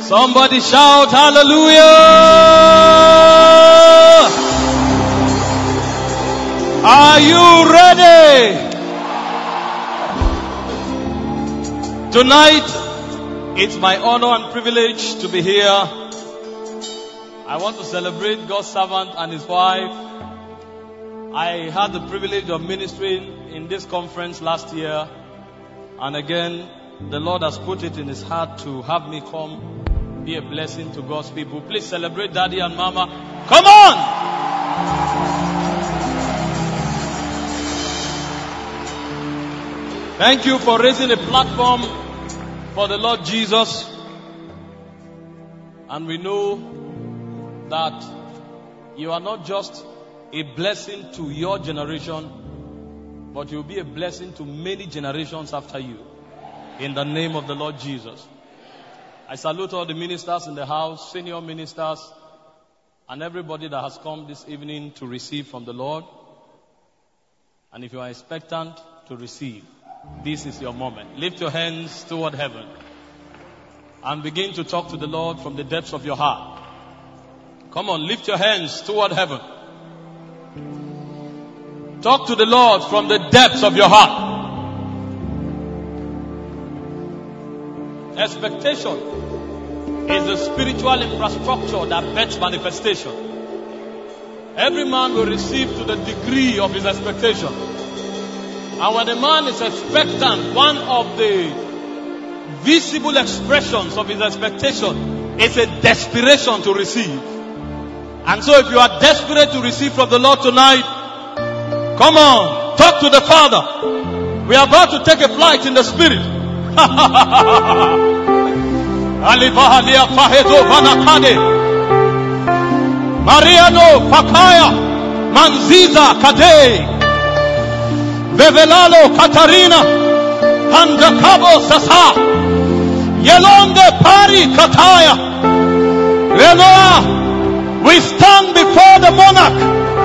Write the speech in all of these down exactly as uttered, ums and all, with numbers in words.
Somebody shout hallelujah! Are you ready? Tonight, it's my honor and privilege to be here. I want to celebrate God's servant and his wife. I had the privilege of ministering in this conference last year. And again, the Lord has put it in his heart to have me come be a blessing to God's people. Please celebrate Daddy and Mama. Come on! Thank you for raising a platform for the Lord Jesus. And we know that you are not just a blessing to your generation, but you'll be a blessing to many generations after you. In the name of the Lord Jesus. I salute all the ministers in the house, senior ministers, and everybody that has come this evening to receive from the Lord. And if you are expectant to receive, this is your moment. Lift your hands toward heaven and begin to talk to the Lord from the depths of your heart. Come on, lift your hands toward heaven. Talk to the Lord from the depths of your heart. Expectation is the spiritual infrastructure that bets manifestation. Every man will receive to the degree of his expectation. And when a man is expectant, one of the visible expressions of his expectation is a desperation to receive. And so if you are desperate to receive from the Lord tonight, come on, talk to the Father. We are about to take a flight in the Spirit. Alivahalia Fahedo Vanakade Mariano Pakaya Manziza Kade Vevelalo Katarina Handakabo Sasa Yelonde Pari Kataya Reloa. We stand before the monarch.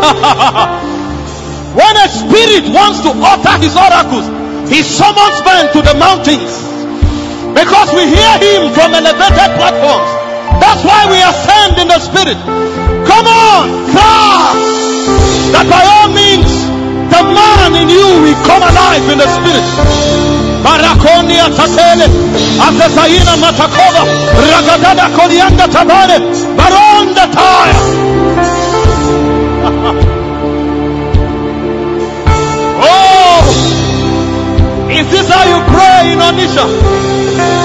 When a spirit wants to utter his oracles, he summons men to the mountains. Because we hear him from elevated platforms. That's why we ascend in the Spirit. Come on, cry that by all means the man in you will come alive in the Spirit. Barakonia Tatele, Azazaina Matakova, Ragadada Korianda Tabane, Baron the Tire. Oh, is this how you pray in Onisha?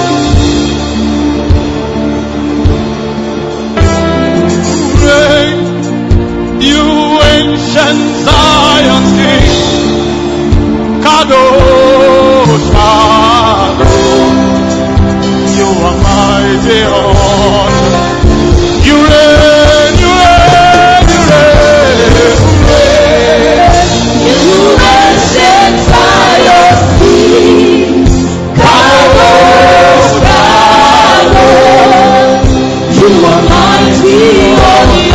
You ancient Zion King, Kadosh, Kadosh, you are mighty on. You reign, you reign, you reign, you ancient Zion King, Kadosh, Kadosh, you are mighty on.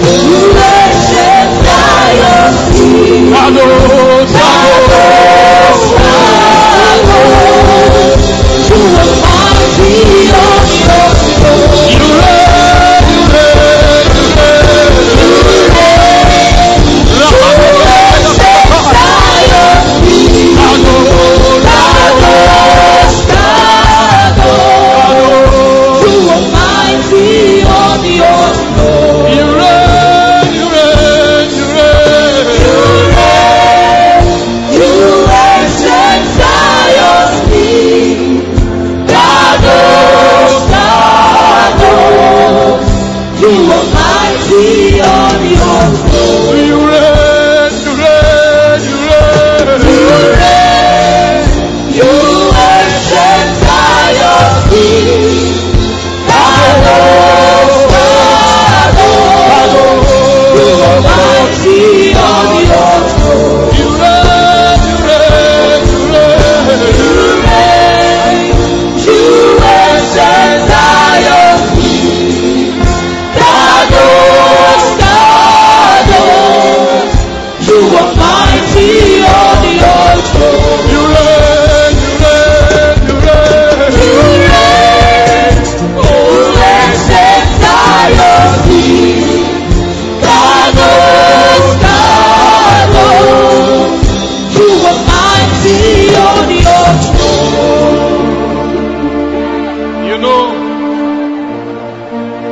Kadosh, Kadosh,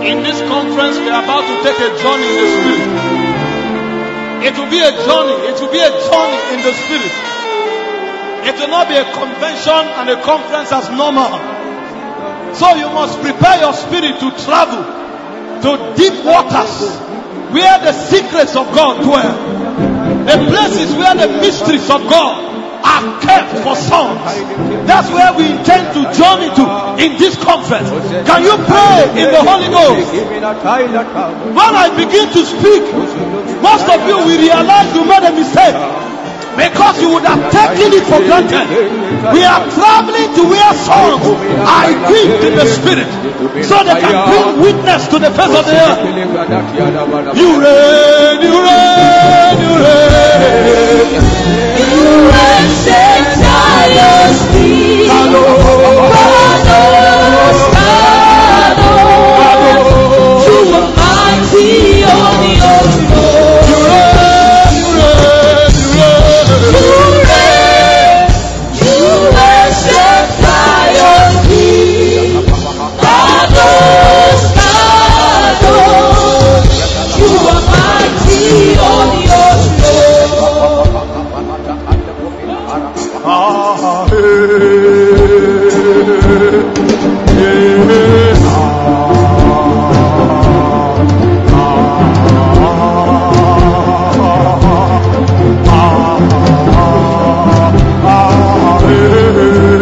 In this conference, we are about to take a journey in the spirit. It will be a journey. It will be a journey in the spirit. It will not be a convention and a conference as normal. So you must prepare your spirit to travel to deep waters where the secrets of God dwell. The places where the mysteries of God are kept for songs. That's where we intend to journey to in this conference. Can you pray in the Holy Ghost? When I begin to speak, most of you will realize you made a mistake, because you would have taken it for granted. We are traveling to where songs are equipped in the spirit, so they can bring witness to the face of the earth. You reign, you reign, you reign. You reign, set Zion's feet. You are mighty on your throne. You reign, you reign, you reign. You reign, set Zion's feet. Kadosh, Kadosh. You are mighty on your throne. Ah, hey, hey, ah, ah, ah, ah, hey.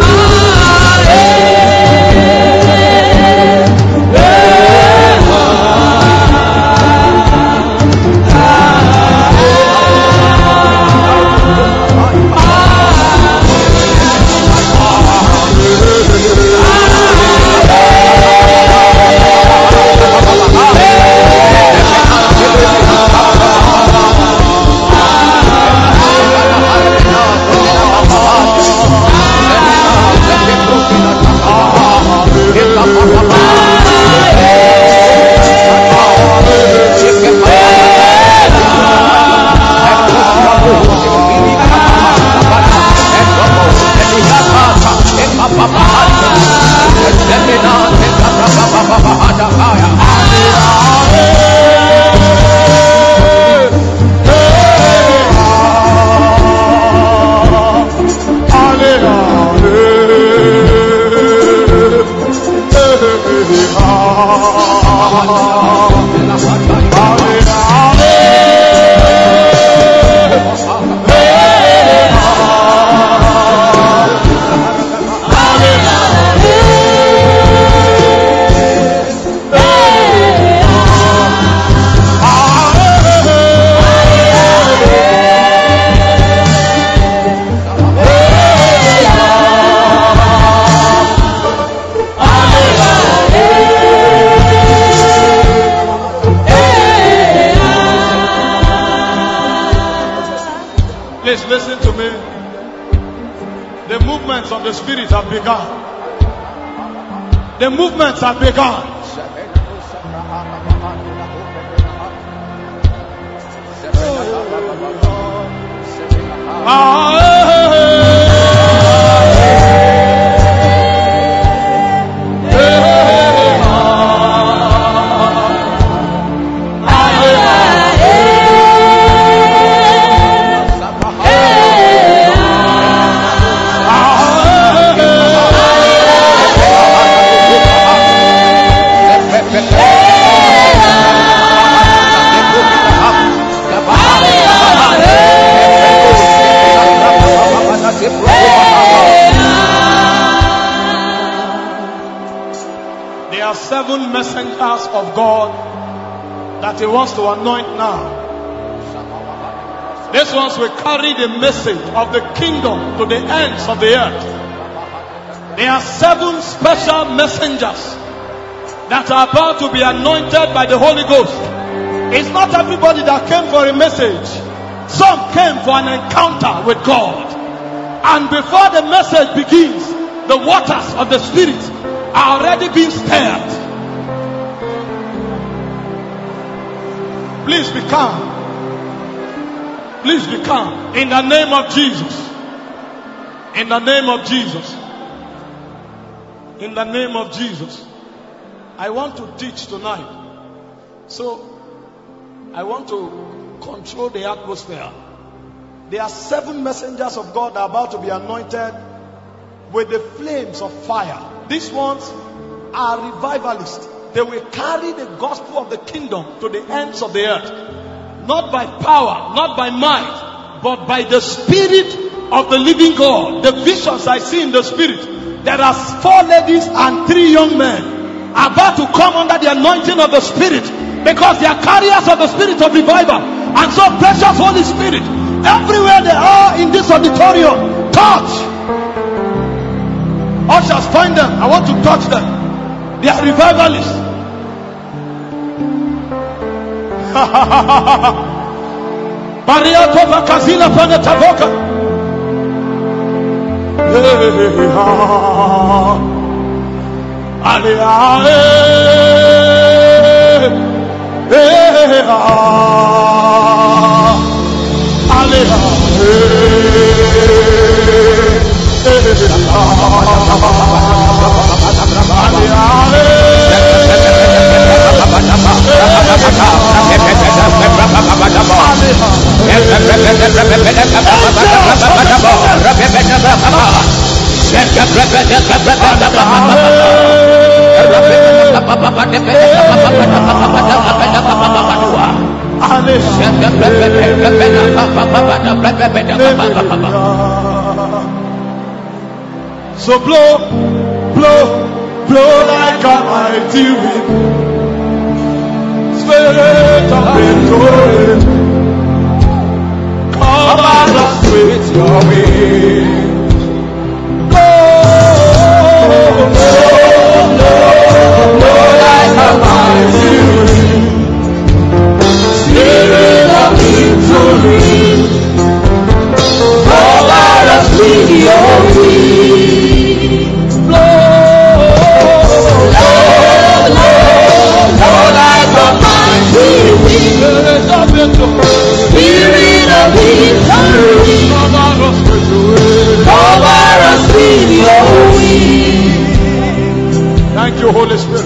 Listen to me. The movements of the spirit have begun. The movements have begun. Ah, seven messengers of God that He wants to anoint now. These ones will carry the message of the kingdom to the ends of the earth. There are seven special messengers that are about to be anointed by the Holy Ghost. It's not everybody that came for a message. Some came for an encounter with God. And before the message begins, the waters of the Spirit are already being stirred. Please be calm. Please be calm. In the name of Jesus. In the name of Jesus. In the name of Jesus. I want to teach tonight. So, I want to control the atmosphere. There are seven messengers of God that are about to be anointed with the flames of fire. These ones are revivalists. They will carry the gospel of the kingdom to the ends of the earth. Not by power, not by might, but by the Spirit of the living God. The visions I see in the Spirit. There are four ladies and three young men about to come under the anointing of the Spirit, because they are carriers of the Spirit of revival. And so, precious Holy Spirit, everywhere they are in this auditorium, touch. Ushers, find them. I want to touch them. They are revivalists. Bariato vakazila panetavoka. Alea So blow, blow, blow like a mighty wind. Spirit of the Lord, cover us with your wind. Blow, blow, blow, blow like a mighty wind. Spirit of victory, cover us with your wind. Spirit of victory, cover us with your wings. Thank you, Holy Spirit.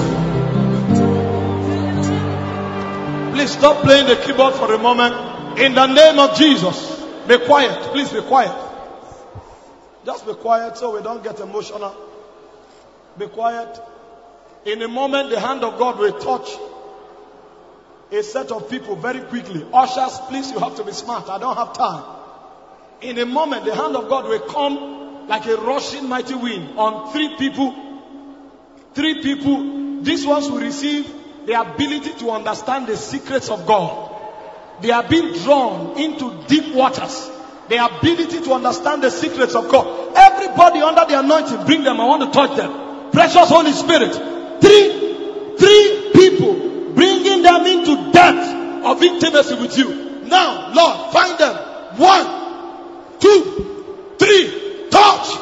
Please stop playing the keyboard for a moment. In the name of Jesus, be quiet. Please be quiet. Just be quiet so we don't get emotional. Be quiet. In a moment, the hand of God will touch a set of people very quickly. Ushers, please, you have to be smart. I don't have time. In a moment, the hand of God will come like a rushing mighty wind on three people. Three people. These ones will receive the ability to understand the secrets of God. They are being drawn into deep waters. The ability to understand the secrets of God. Everybody under the anointing, bring them. I want to touch them. Precious Holy Spirit. Three, three people, bringing them into depth of intimacy with you. Now, Lord, find them. One, two, three. Touch.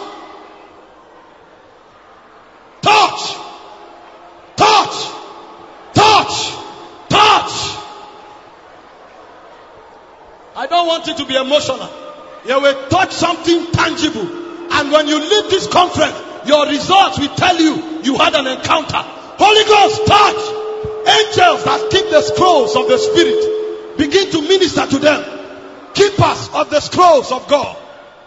Touch. Touch. Touch. Touch. I don't want it to be emotional. You will touch something tangible. And when you leave this conference, your results will tell you you had an encounter. Holy Ghost, touch. Angels that keep the scrolls of the Spirit, begin to minister to them. Keepers of the scrolls of God.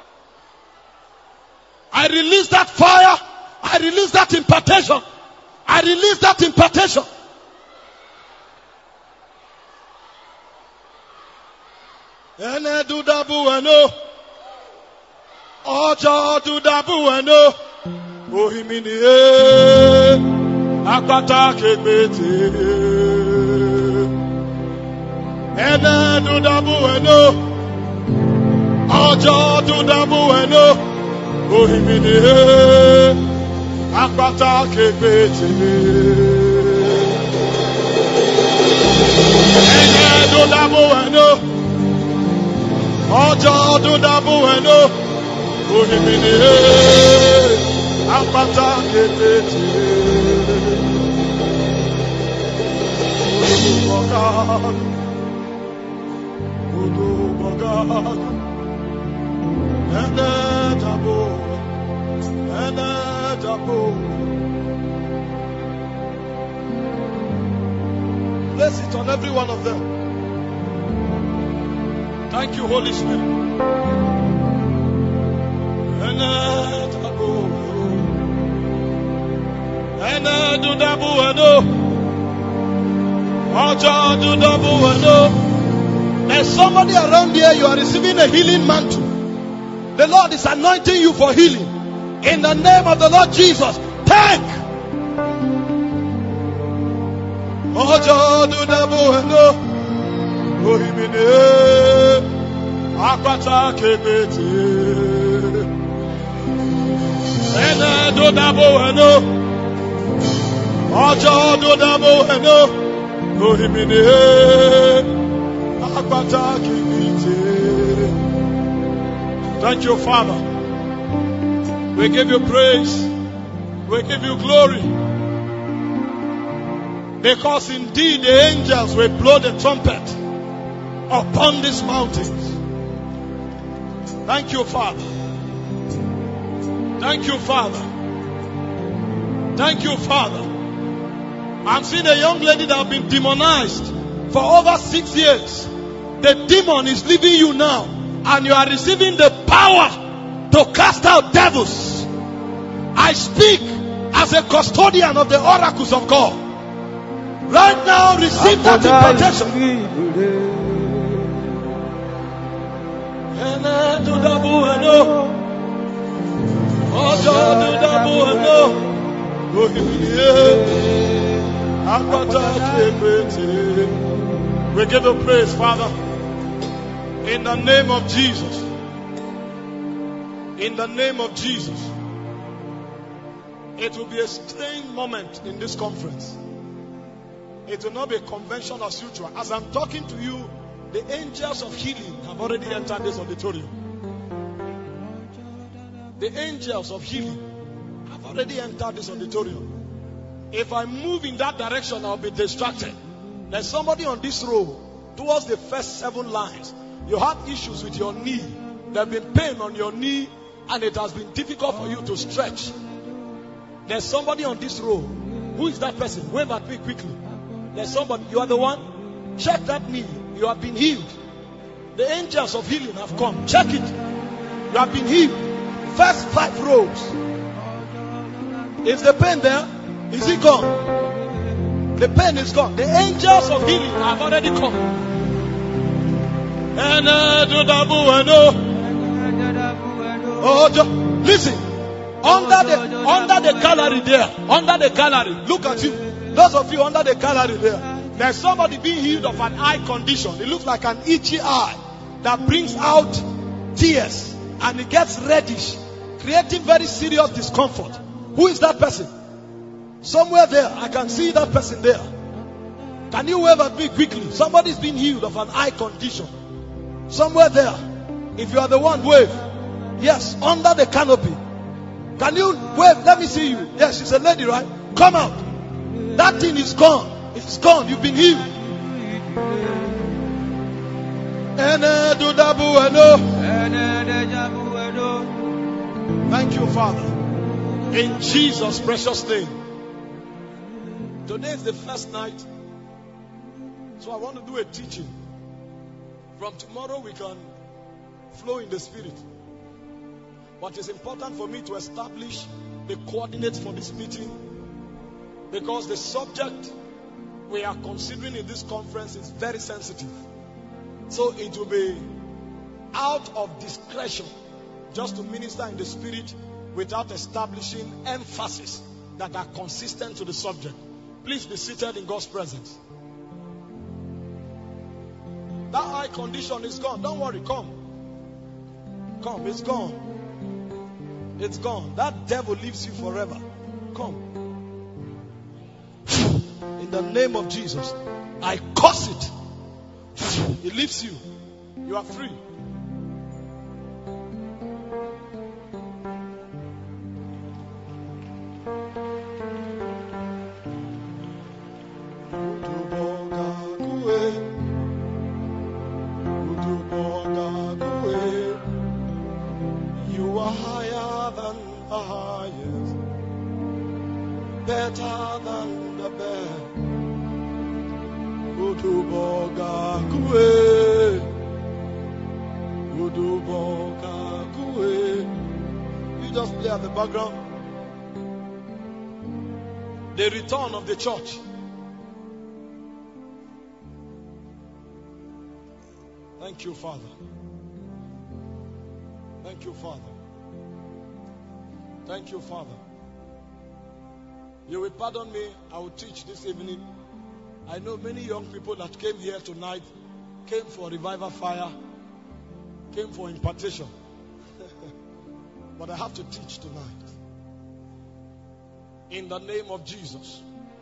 I release that fire. I release that impartation. I release that impartation. Ene do dabu eno. Ojo do dabu eno. Ohimini e. Akata kegbete. Ene do dabu eno. Ojo do dabu eno. Ohimini e. Akata kegbete. Ene do dabu eno. Ojo do dabu eno. Ohimini e. Akata kegbete. Udu bagad, ene tabu, ene tabu, Place it on every one of them. Thank you, Holy Spirit. There's somebody around here, you are receiving a healing mantle. The Lord is anointing you for healing. In the name of the Lord Jesus, take. Thank you, Father. We give you praise. We give you glory. Because indeed the angels will blow the trumpet upon these mountains. Thank you, Father. Thank you, Father. Thank you, Father. I'm seeing a young lady that has been demonized for over six years. The demon is leaving you now, and you are receiving the power to cast out devils. I speak as a custodian of the oracles of God. Right now, receive that impartation. We give you praise, Father. In the name of Jesus. In the name of Jesus. It will be a strange moment in this conference. It will not be a convention as usual. As I'm talking to you, the angels of healing have already entered this auditorium. The angels of healing have already entered this auditorium. If I move in that direction, I'll be distracted. There's somebody on this row, towards the first seven lines. You have issues with your knee. There have been pain on your knee, and it has been difficult for you to stretch. There's somebody on this row. Who is that person? Wave at me quickly. There's somebody. You are the one. Check that knee. You have been healed. The angels of healing have come. Check it. You have been healed. First five rows. Is the pain there? Is it gone? The pain is gone. The angels of healing have already come. Oh, listen. Under the under the gallery there, under the gallery, look at you. Those of you under the gallery there, there's somebody being healed of an eye condition. It looks like an itchy eye that brings out tears and it gets reddish, creating very serious discomfort. Who is that person? Somewhere there, I can see that person there. Can you wave at me quickly? Somebody's been healed of an eye condition. Somewhere there. If you are the one, wave. Yes, under the canopy. Can you wave? Let me see you. Yes, she's a lady, right? Come out. That thing is gone. It's gone. You've been healed. Thank you, Father. In Jesus' precious name. Today is the first night. So I want to do a teaching. From tomorrow we can flow in the Spirit. But it's important for me to establish the coordinates for this meeting, because the subject we are considering in this conference is very sensitive. So it will be out of discretion just to minister in the Spirit without establishing emphasis that are consistent to the subject. Please be seated in God's presence. That eye condition is gone. Don't worry. Come. Come. It's gone. It's gone. That devil leaves you forever. Come. In the name of Jesus, I curse it. It leaves you. You are free. You are higher than the highest, better than the best. Uduboga kue. Uduboga kue. You just play at the background. The return of the church. Thank you, Father. Thank you, Father. Thank you, Father. You will pardon me. I will teach this evening. I know many young people that came here tonight came for revival fire, came for impartation. But I have to teach tonight. In the name of Jesus.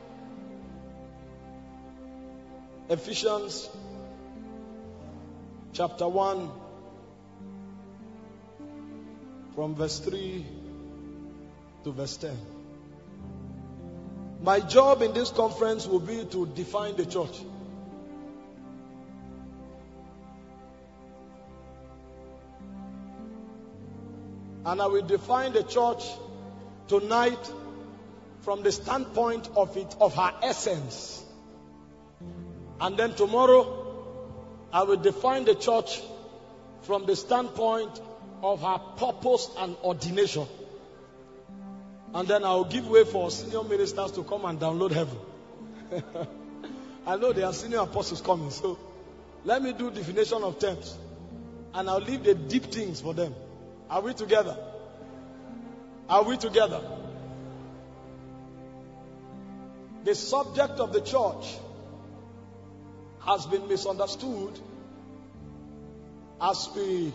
Ephesians chapter one, from verse three to verse ten. My job in this conference will be to define the church. And I will define the church tonight from the standpoint of it, of her essence. And then tomorrow, I will define the church from the standpoint of her purpose and ordination. And then I will give way for senior ministers to come and download heaven. I know there are senior apostles coming, so let me do definition of terms. And I'll leave the deep things for them. Are we together? Are we together? The subject of the church has been misunderstood as we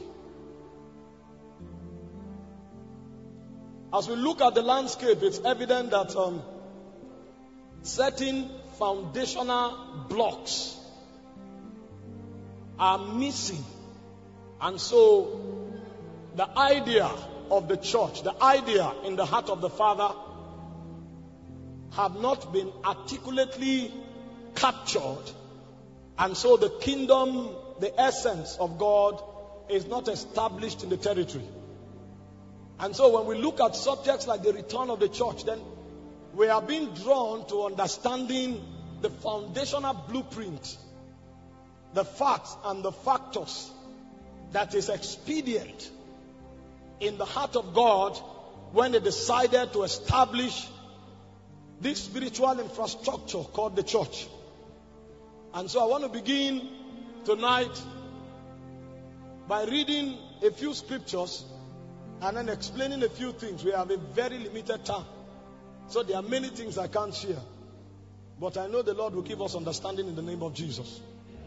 as we look at the landscape. It's evident that um, certain foundational blocks are missing, and so the idea of the church, the idea in the heart of the Father, have not been articulately captured. And so the kingdom, the essence of God, is not established in the territory. And so when we look at subjects like the return of the church, then we are being drawn to understanding the foundational blueprint, the facts and the factors that is expedient in the heart of God when they decided to establish this spiritual infrastructure called the church. And so I want to begin tonight by reading a few scriptures and then explaining a few things. We have a very limited time, so there are many things I can't share. But I know the Lord will give us understanding in the name of Jesus.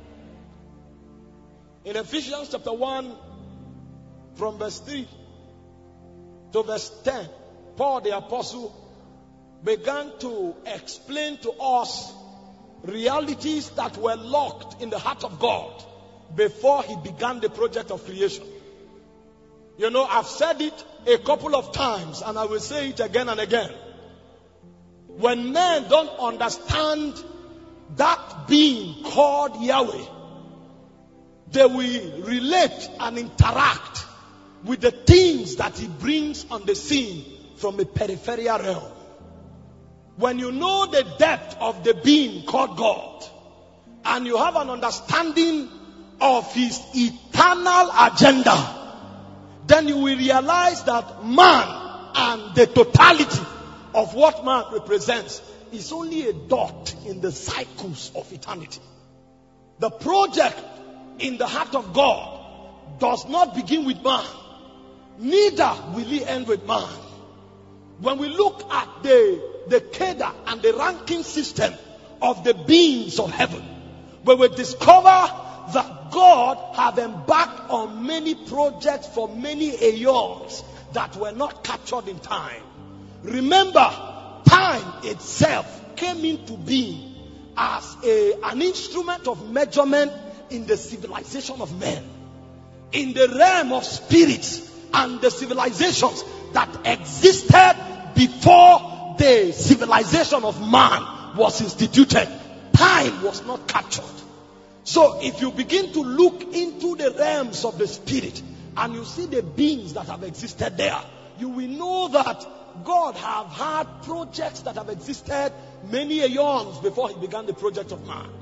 In Ephesians chapter one, from verse three to verse ten, Paul the apostle began to explain to us realities that were locked in the heart of God before he began the project of creation. You know, I've said it a couple of times and I will say it again and again. When men don't understand that being called Yahweh, they will relate and interact with the things that he brings on the scene from a peripheral realm. When you know the depth of the being called God, and you have an understanding of his eternal agenda, then you will realize that man and the totality of what man represents is only a dot in the cycles of eternity. The project in the heart of God does not begin with man, neither will it end with man. When we look at the the cadre and the ranking system of the beings of heaven, we will discover that God have embarked on many projects for many aeons that were not captured in time. Remember, time itself came into being as a, an instrument of measurement in the civilization of men, in the realm of spirits and the civilizations that existed before the civilization of man was instituted. Time was not captured. So if you begin to look into the realms of the spirit and you see the beings that have existed there, you will know that God have had projects that have existed many eons before he began the project of man.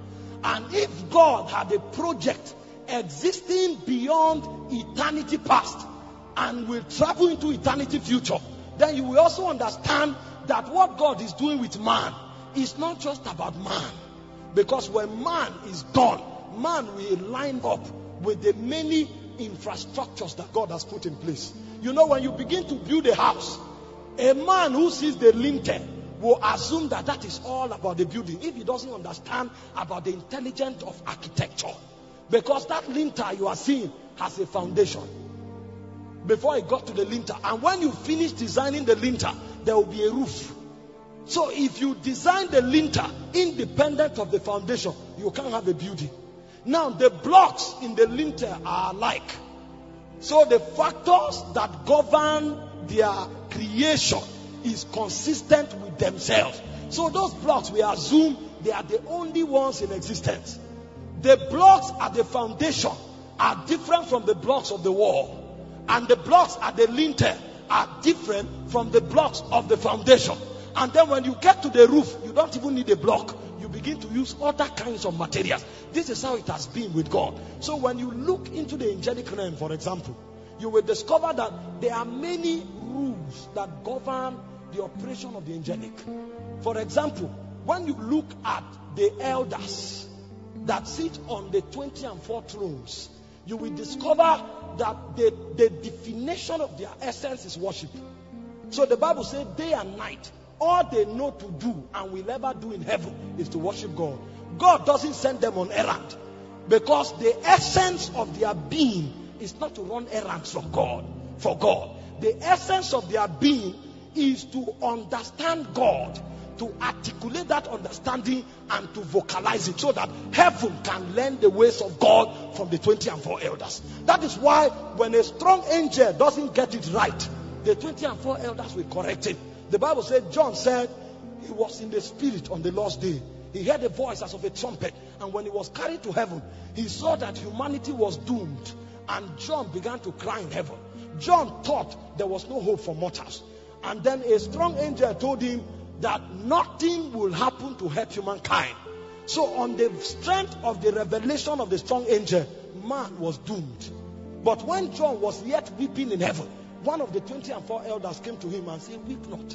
And if God had a project existing beyond eternity past and will travel into eternity future, then you will also understand that what God is doing with man is not just about man. Because when man is done, man will line up with the many infrastructures that God has put in place. You know, when you begin to build a house, a man who sees the lintel will assume that that is all about the building, if he doesn't understand about the intelligence of architecture. Because that lintel you are seeing has a foundation before it got to the lintel. And when you finish designing the lintel, there will be a roof. So if you design the lintel independent of the foundation, you can't have a building. Now the blocks in the lintel are alike. So the factors that govern their creation is consistent with themselves. So those blocks, we assume they are the only ones in existence. The blocks at the foundation are different from the blocks of the wall. And the blocks at the lintel are different from the blocks of the foundation. And then when you get to the roof, you don't even need a block. You begin to use other kinds of materials. This is how it has been with God. So when you look into the angelic realm, for example, you will discover that there are many rules that govern the operation of the angelic. For example, when you look at the elders that sit on the twenty and four thrones, you will discover that the, the definition of their essence is worship. So the Bible says day and night, all they know to do and will ever do in heaven is to worship God. God doesn't send them on errand, because the essence of their being is not to run errands from God, for God. The essence of their being is to understand God, to articulate that understanding and to vocalize it, so that heaven can learn the ways of God from the twenty and four elders. That is why when a strong angel doesn't get it right, the twenty and four elders will correct it. The Bible said, John said, he was in the spirit on the Lord's day. He heard a voice as of a trumpet, and when he was carried to heaven, he saw that humanity was doomed, and John began to cry in heaven. John thought there was no hope for mortals. And then a strong angel told him that nothing will happen to help humankind. So on the strength of the revelation of the strong angel, man was doomed. But when John was yet weeping in heaven, one of the twenty and four elders came to him and said, weep not.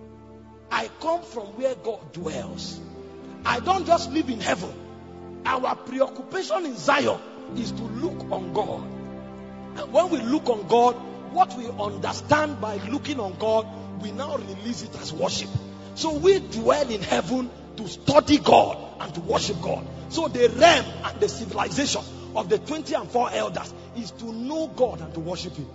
I come from where God dwells. I don't just live in heaven. Our preoccupation in Zion is to look on God. And when we look on God, what we understand by looking on God, we now release it as worship. So we dwell in heaven to study God and to worship God. So the realm and the civilization of the twenty and four elders is to know God and to worship Him.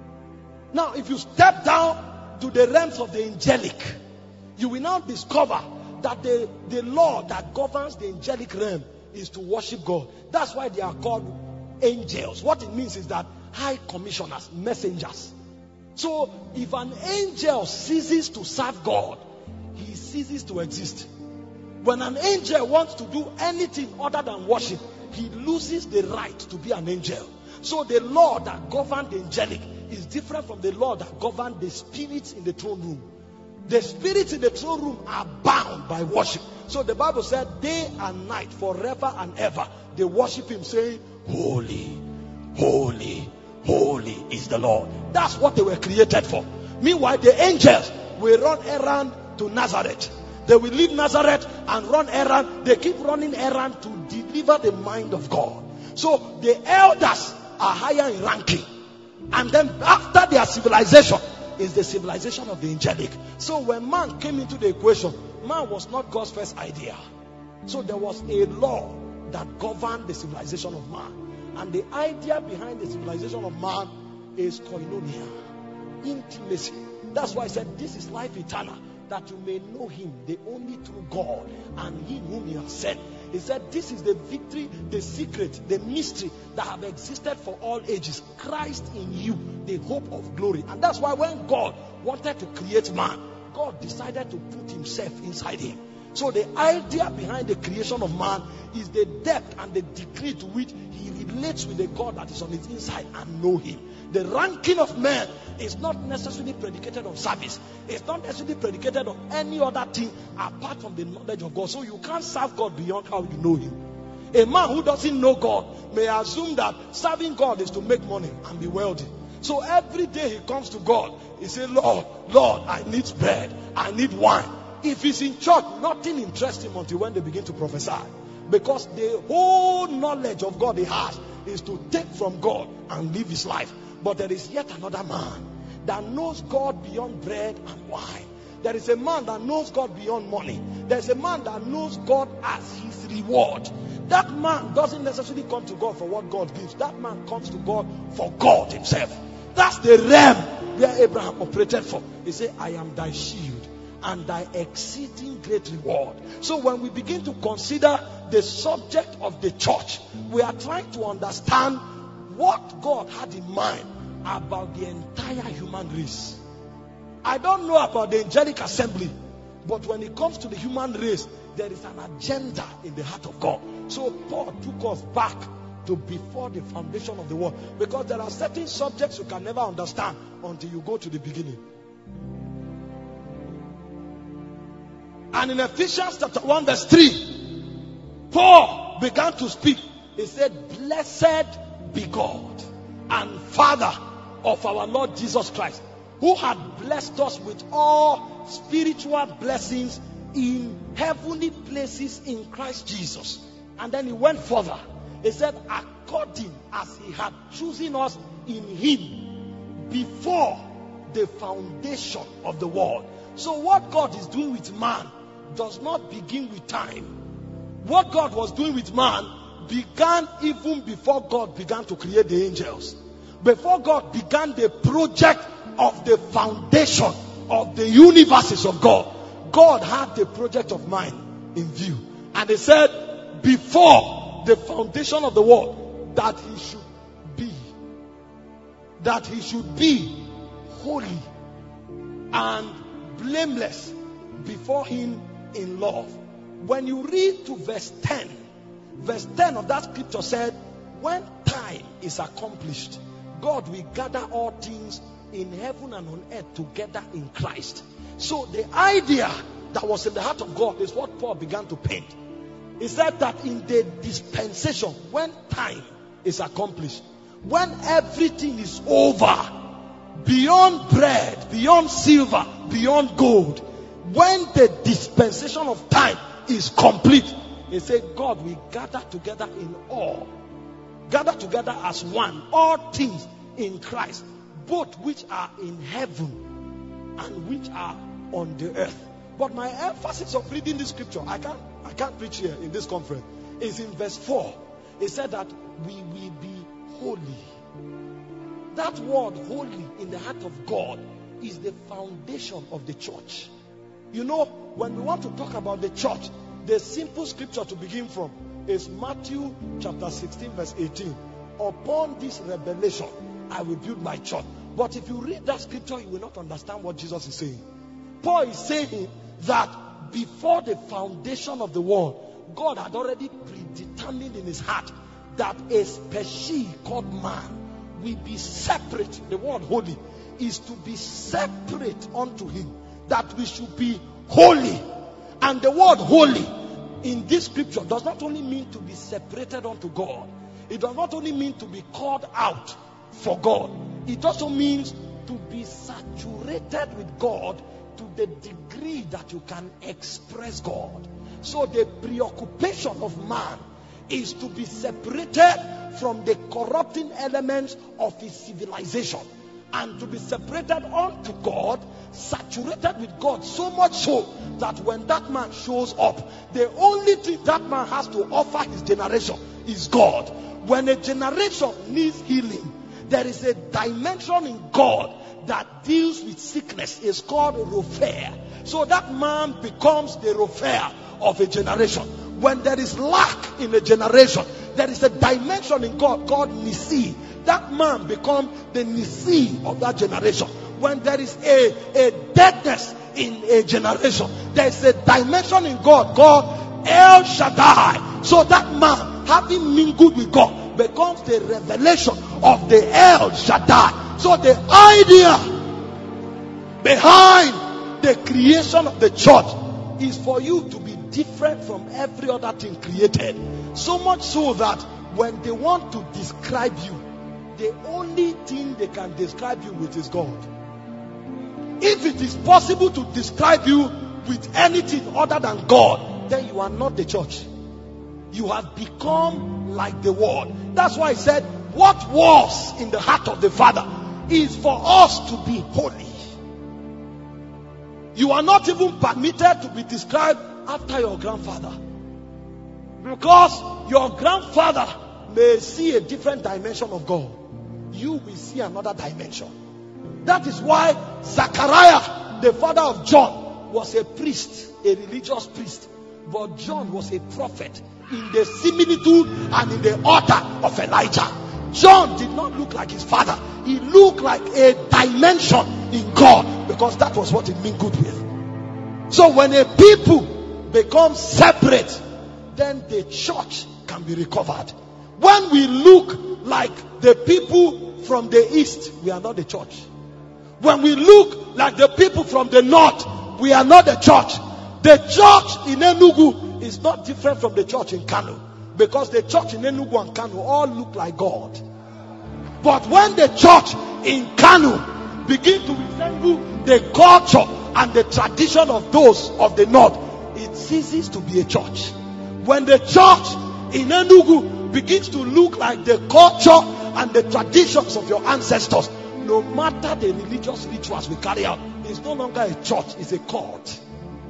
Now, if you step down to the realms of the angelic, you will now discover that the, the law that governs the angelic realm is to worship God. That's why they are called angels. What it means is that high commissioners, messengers. So if an angel ceases to serve God, he ceases to exist. When an angel wants to do anything other than worship, he loses the right to be an angel. So the law that governs the angelic is different from the law that governs the spirits in the throne room. The spirits in the throne room are bound by worship. So the Bible said day and night, forever and ever, they worship Him, saying, holy, holy, holy is the Lord. That's what they were created for. Meanwhile, the angels will run errand to Nazareth. They will leave Nazareth and run errand. They keep running errand to deliver the mind of God. So the elders are higher in ranking. And then after their civilization is the civilization of the angelic. So when man came into the equation, man was not God's first idea. So there was a law that governed the civilization of man. And the idea behind the civilization of man is koinonia, intimacy. That's why I said this is life eternal, that you may know Him, the only true God, and Him whom He has sent. He said this is the victory, the secret, the mystery that have existed for all ages. Christ in you, the hope of glory. And that's why when God wanted to create man, God decided to put Himself inside him. So the idea behind the creation of man is the depth and the degree to which he relates with the God that is on his inside and know Him. The ranking of man is not necessarily predicated on service. It's not necessarily predicated on any other thing apart from the knowledge of God. So you can't serve God beyond how you know Him. A man who doesn't know God may assume that serving God is to make money and be wealthy. So every day he comes to God, he says, Lord, Lord, I need bread, I need wine. If he's in church, nothing interests him until when they begin to prophesy. Because the whole knowledge of God he has is to take from God and live his life. But there is yet another man that knows God beyond bread and wine. There is a man that knows God beyond money. There's a man that knows God as his reward. That man doesn't necessarily come to God for what God gives. That man comes to God for God himself. That's the realm where Abraham operated for. He said, I am thy shield and thy exceeding great reward. So when we begin to consider the subject of the church, we are trying to understand what God had in mind about the entire human race. I don't know about the angelic assembly, but when it comes to the human race, there is an agenda in the heart of God. So Paul took us back to before the foundation of the world, because there are certain subjects you can never understand until you go to the beginning. And in Ephesians chapter one verse three, Paul began to speak. He said, blessed be God and Father of our Lord Jesus Christ, who had blessed us with all spiritual blessings in heavenly places in Christ Jesus. And then he went further. He said, according as he had chosen us in him before the foundation of the world. So what God is doing with man does not begin with time. What God was doing with man began even before God began to create the angels. Before God began the project of the foundation of the universes of God, God had the project of mine in view. And he said, before the foundation of the world, that he should be, that he should be holy and blameless before him in love. When you read to verse ten, verse ten of that scripture said, when time is accomplished, God will gather all things in heaven and on earth together in Christ. So the idea that was in the heart of God is what Paul began to paint. He said that in the dispensation, when time is accomplished, when everything is over, beyond bread, beyond silver, beyond gold, when the dispensation of time is complete, he said God will gather together in all, gather together as one, all things in Christ, both which are in heaven and which are on the earth. But my emphasis of reading this scripture, I can't, I can't preach here in this conference, is in verse four. It said that we will be holy. That word holy in the heart of God is the foundation of the church. You know, when we want to talk about the church, the simple scripture to begin from is Matthew chapter sixteen verse eighteen. Upon this revelation, I will build my church. But if you read that scripture, you will not understand what Jesus is saying. Paul is saying that before the foundation of the world, God had already predetermined in his heart that a species called man will be separate. The word holy is to be separate unto him, that we should be holy. And the word holy in this scripture does not only mean to be separated unto God. It does not only mean to be called out for God. It also means to be saturated with God to the degree that you can express God. So the preoccupation of man is to be separated from the corrupting elements of his civilization, and to be separated unto God, saturated with God, so much so that when that man shows up, the only thing that man has to offer his generation is God. When a generation needs healing, there is a dimension in God that deals with sickness. It's called Ropher. So that man becomes the Ropher of a generation. When there is lack in a generation, there is a dimension in God called Nisi. That man becomes the Nisi of that generation. When there is a, a deadness in a generation, there is a dimension in God called El Shaddai. So that man, having mingled with God, becomes the revelation of the El Shaddai. So the idea behind the creation of the church is for you to be different from every other thing created. So much so that when they want to describe you, the only thing they can describe you with is God. If it is possible to describe you with anything other than God, then you are not the church. You have become like the world. That's why I said, what was in the heart of the Father is for us to be holy. You are not even permitted to be described after your grandfather, because your grandfather may see a different dimension of God. You will see another dimension. That is why Zachariah, the father of John, was a priest, a religious priest. But John was a prophet in the similitude and in the order of Elijah. John did not look like his father. He looked like a dimension in God, because that was what he mingled with. So when a people become separate, then the church can be recovered. When we look like the people from the east, we are not the church. When we look like the people from the north, we are not the church. The church in Enugu is not different from the church in Kano, because the church in Enugu and Kano all look like God. But when the church in Kano begin to resemble the culture and the tradition of those of the north, it ceases to be a church. When the church in Enugu begins to look like the culture and the traditions of your ancestors, no matter the religious rituals we carry out, it's no longer a church, it's a cult.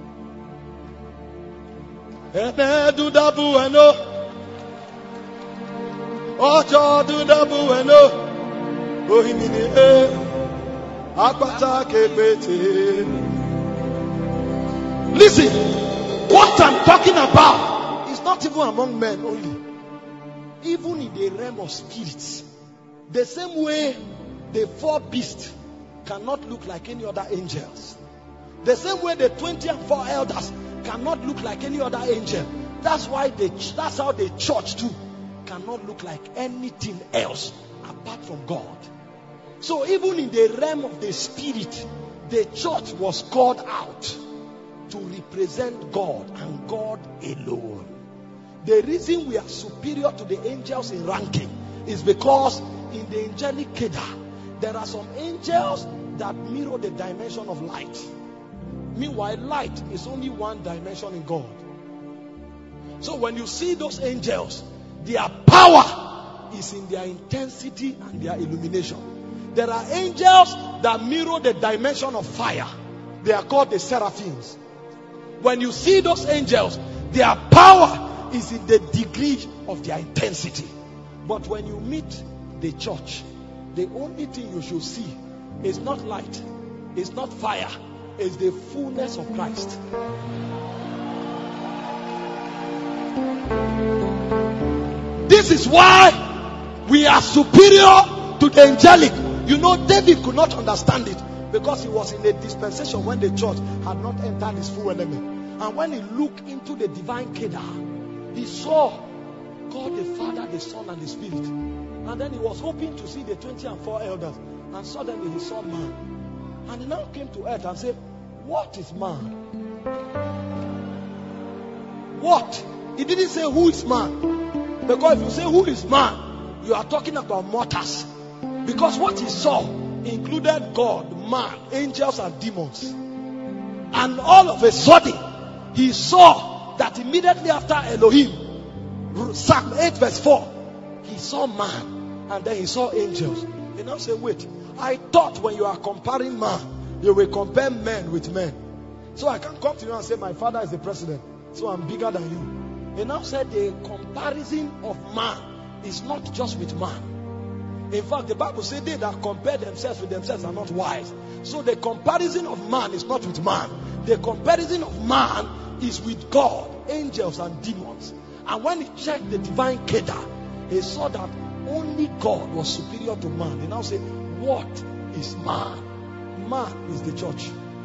Listen, what I'm talking about is not even among men only. Even in the realm of spirits. The same way the four beasts cannot look like any other angels. The same way the twenty and four elders cannot look like any other angel. That's why the that's how the church too cannot look like anything else apart from God. So even in the realm of the spirit, the church was called out to represent God and God alone. The reason we are superior to the angels in ranking is because in the angelic cadre, there are some angels that mirror the dimension of light. Meanwhile, light is only one dimension in God. So when you see those angels, their power is in their intensity and their illumination. There are angels that mirror the dimension of fire. They are called the seraphims. When you see those angels, their power is in the degree of their intensity. But when you meet the church, the only thing you should see is not light, it's not fire, it's the fullness of Christ. This is why we are superior to the angelic. You know, David could not understand it because he was in a dispensation when the church had not entered his full element. And when he looked into the divine cadre, he saw God the Father, the Son, and the Spirit. And then he was hoping to see the twenty and four elders. And suddenly he saw man. And he now came to earth and said, what is man? What? He didn't say who is man. Because if you say who is man, you are talking about mortals. Because what he saw included God, man, angels, and demons. And all of a sudden, he saw that immediately after Elohim, Psalm eight verse four, he saw man, and then he saw angels. He now said, wait, I thought when you are comparing man, you will compare men with men. So I can come to you and say, my father is the president, so I'm bigger than you. He now said the comparison of man is not just with man. In fact, the Bible says they that compare themselves with themselves are not wise. So the comparison of man is not with man. The comparison of man is with God, angels, and demons. And when he checked the divine cadre, he saw that only God was superior to man. He now said, what is man? Man is the church.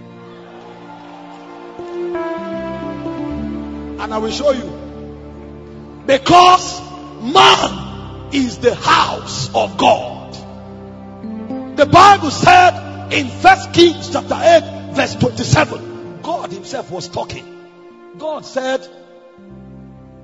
And I will show you. Because man is the house of God. The Bible said in First Kings chapter eight verse twenty-seven, God himself was talking. God said,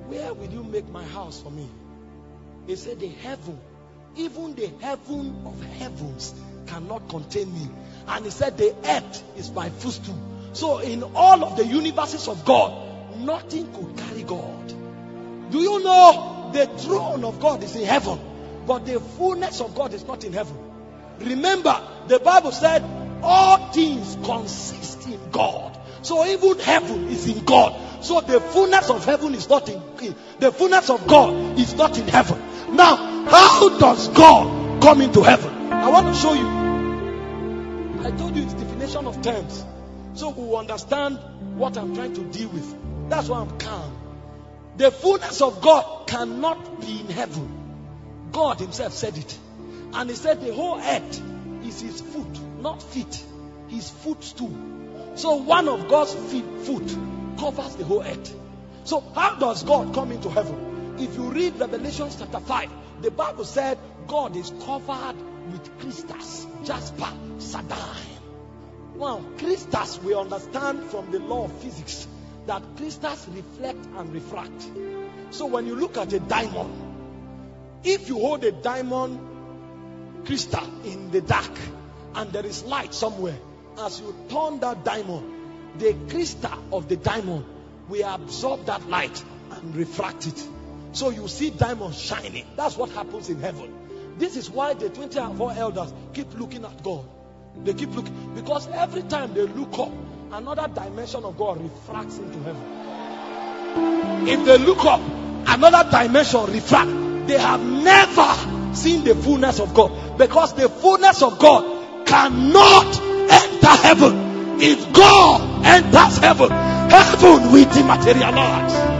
where will you make my house for me? He said, the heaven, even the heaven of heavens cannot contain me. And he said, the earth is my footstool. So in all of the universes of God, nothing could carry God. Do you know the throne of God is in heaven, but the fullness of God is not in heaven? Remember, the Bible said all things consist in God. So even heaven is in God. So the fullness of heaven is not in, in the fullness of God is not in heaven. Now, how does God come into heaven? I want to show you. I told you it's definition of terms, so we will understand what I'm trying to deal with. That's why I'm calm. The fullness of God cannot be in heaven. God himself said it. And he said the whole earth is his foot, not feet. His footstool. So one of God's feet, foot covers the whole earth. So how does God come into heaven? If you read Revelation chapter five, the Bible said God is covered with crystals, jasper, sardine. Well, crystals we understand from the law of physics that crystals reflect and refract. So when you look at a diamond, if you hold a diamond crystal in the dark and there is light somewhere, as you turn that diamond, the crystal of the diamond will absorb that light and refract it. So you see diamonds shining. That's what happens in heaven. This is why the twenty-four elders keep looking at God. They keep looking, because every time they look up, another dimension of God refracts into heaven. If they look up, another dimension refracts. They have never seen the fullness of God, because the fullness of God cannot enter heaven. If God enters heaven, heaven will dematerialize.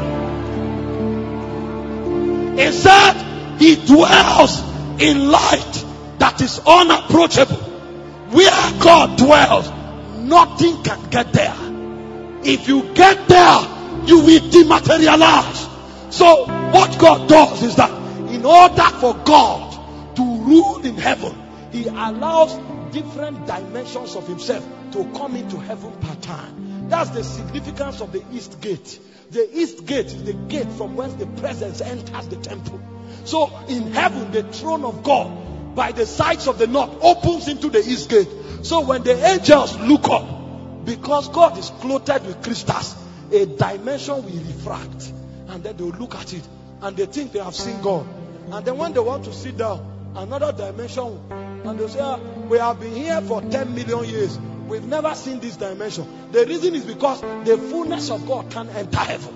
He said he dwells in light that is unapproachable. Where God dwells, nothing can get there. If you get there, you will dematerialize. So what God does is that in order for God to rule in heaven, he allows different dimensions of himself to come into heaven per time. That's the significance of the East Gate. The East Gate is the gate from whence the presence enters the temple. So in heaven, the throne of God by the sides of the north opens into the East Gate. So when the angels look up, because God is clothed with crystals, a dimension will refract, and then they will look at it and they think they have seen God. And then when they want to sit down, another dimension, and they say, ah, we have been here for ten million years, we've never seen this dimension. The reason is because the fullness of God can't enter heaven.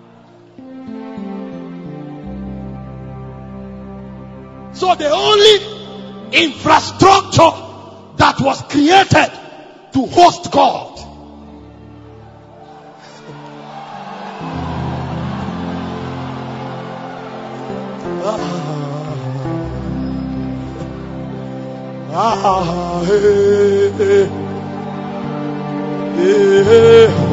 So the only infrastructure that was created to host God ah, hey, hey, hey, hey.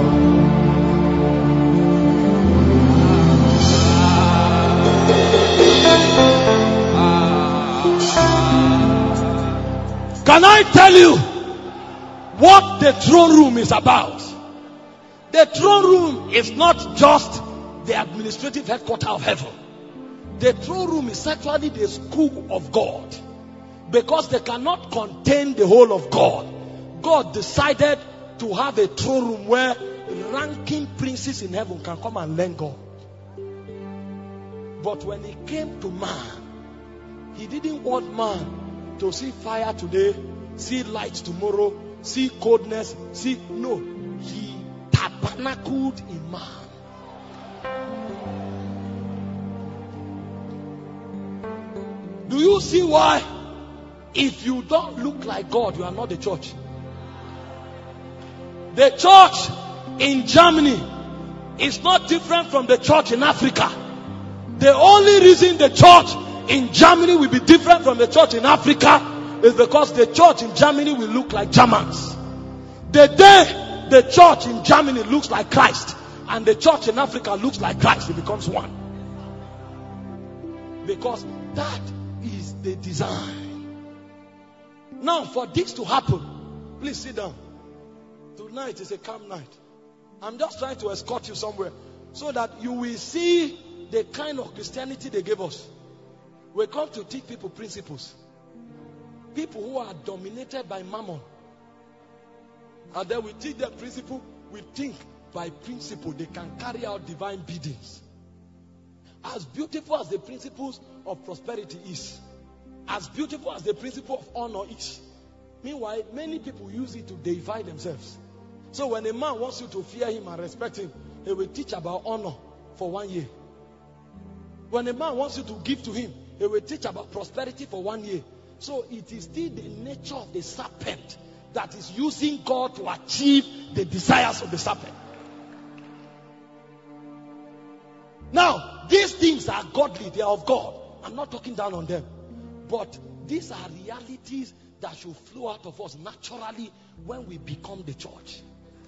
Can I tell you what the throne room is about? The throne room is not just the administrative headquarters of heaven. The throne room is actually the school of God, because they cannot contain the whole of God. God decided to have a throne room where ranking princes in heaven can come and learn God. But when it came to man, he didn't want man to see fire today, see light tomorrow, see coldness, see no. He tabernacled in man. Do you see why? If you don't look like God, you are not the church. The church in Germany is not different from the church in Africa. The only reason the church in Germany will be different from the church in Africa is because the church in Germany will look like Germans. The day the church in Germany looks like Christ and the church in Africa looks like Christ, it becomes one. Because that is the design. Now for this to happen, please sit down. Tonight is a calm night. I'm just trying to escort you somewhere. So that you will see the kind of Christianity they gave us. We come to teach people principles. People who are dominated by mammon. And then we teach them principle. We think by principle they can carry out divine biddings. As beautiful as the principles of prosperity is, as beautiful as the principle of honor is, meanwhile, many people use it to deify themselves. So when a man wants you to fear him and respect him, he will teach about honor for one year. When a man wants you to give to him, he will teach about prosperity for one year. So it is still the nature of the serpent that is using God to achieve the desires of the serpent. Now, these things are godly, they are of God. I'm not talking down on them. But these are realities that should flow out of us naturally when we become the church.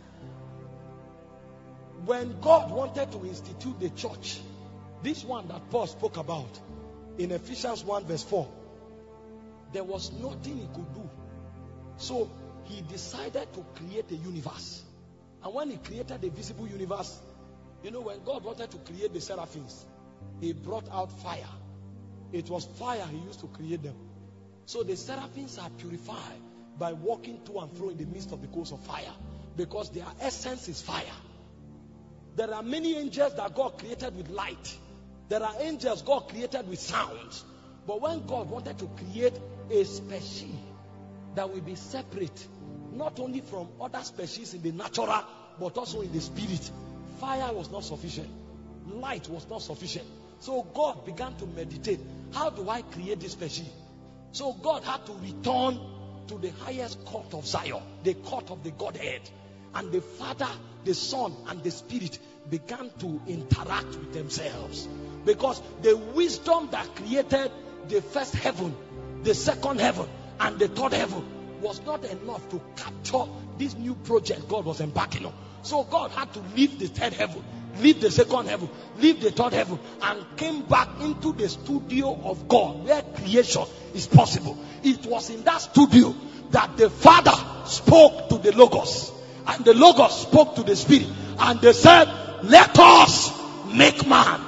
When God wanted to institute the church, this one that Paul spoke about in Ephesians one verse four, there was nothing he could do. So he decided to create a universe. And when he created the visible universe, you know, when God wanted to create the seraphims, he brought out fire. It was fire he used to create them. So the seraphims are purified by walking to and fro in the midst of the coals of fire, because their essence is fire. There are many angels that God created with light. There are angels God created with sounds. But when God wanted to create a species that will be separate, not only from other species in the natural, but also in the spirit, fire was not sufficient. Light was not sufficient. So God began to meditate. How do I create this species? So God had to return to the highest court of Zion, the court of the Godhead. And the Father, the Son, and the Spirit began to interact with themselves. Because the wisdom that created the first heaven, the second heaven, and the third heaven was not enough to capture this new project God was embarking on. So God had to leave the third heaven, leave the second heaven, leave the third heaven, and came back into the studio of God where creation is possible. It was in that studio that the Father spoke to the Logos, and the Logos spoke to the Spirit, and they said, let us make man.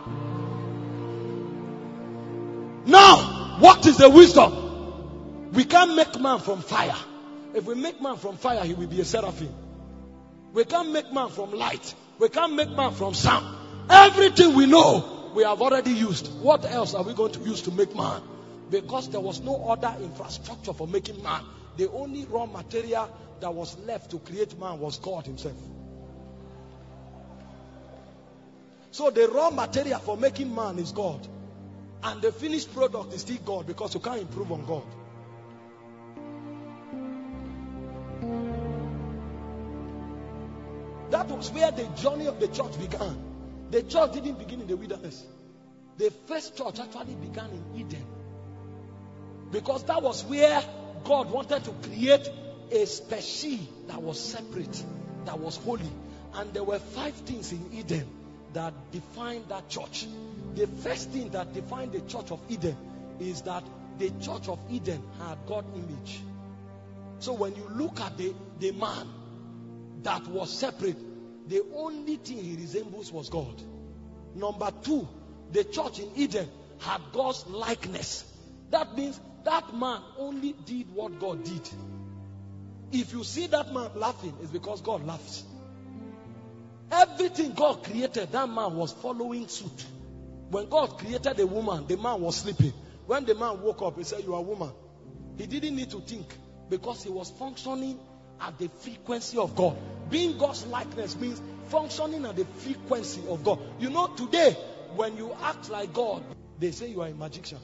Now, what is the wisdom? We can't make man from fire. If we make man from fire, he will be a seraphim. We can't make man from light. We can't make man from sound. Everything we know, we have already used. What else are we going to use to make man? Because there was no other infrastructure for making man. The only raw material that was left to create man was God himself. So the raw material for making man is God. And the finished product is still God, because you can't improve on God. That was where the journey of the church began. The church didn't begin in the wilderness. The first church actually began in Eden. Because that was where God wanted to create a species that was separate, that was holy. And there were five things in Eden that defined that church. The first thing that defined the church of Eden is that the church of Eden had God's image. So when you look at the, the man that was separate, the only thing he resembles was God. Number two, the church in Eden had God's likeness. That means that man only did what God did. If you see that man laughing, it's because God laughs. Everything God created, that man was following suit. When God created a woman, the man was sleeping. When the man woke up, he said, you are a woman. He didn't need to think, because he was functioning at the frequency of God. Being God's likeness means functioning at the frequency of God. You know, today, when you act like God, they say you are a magician.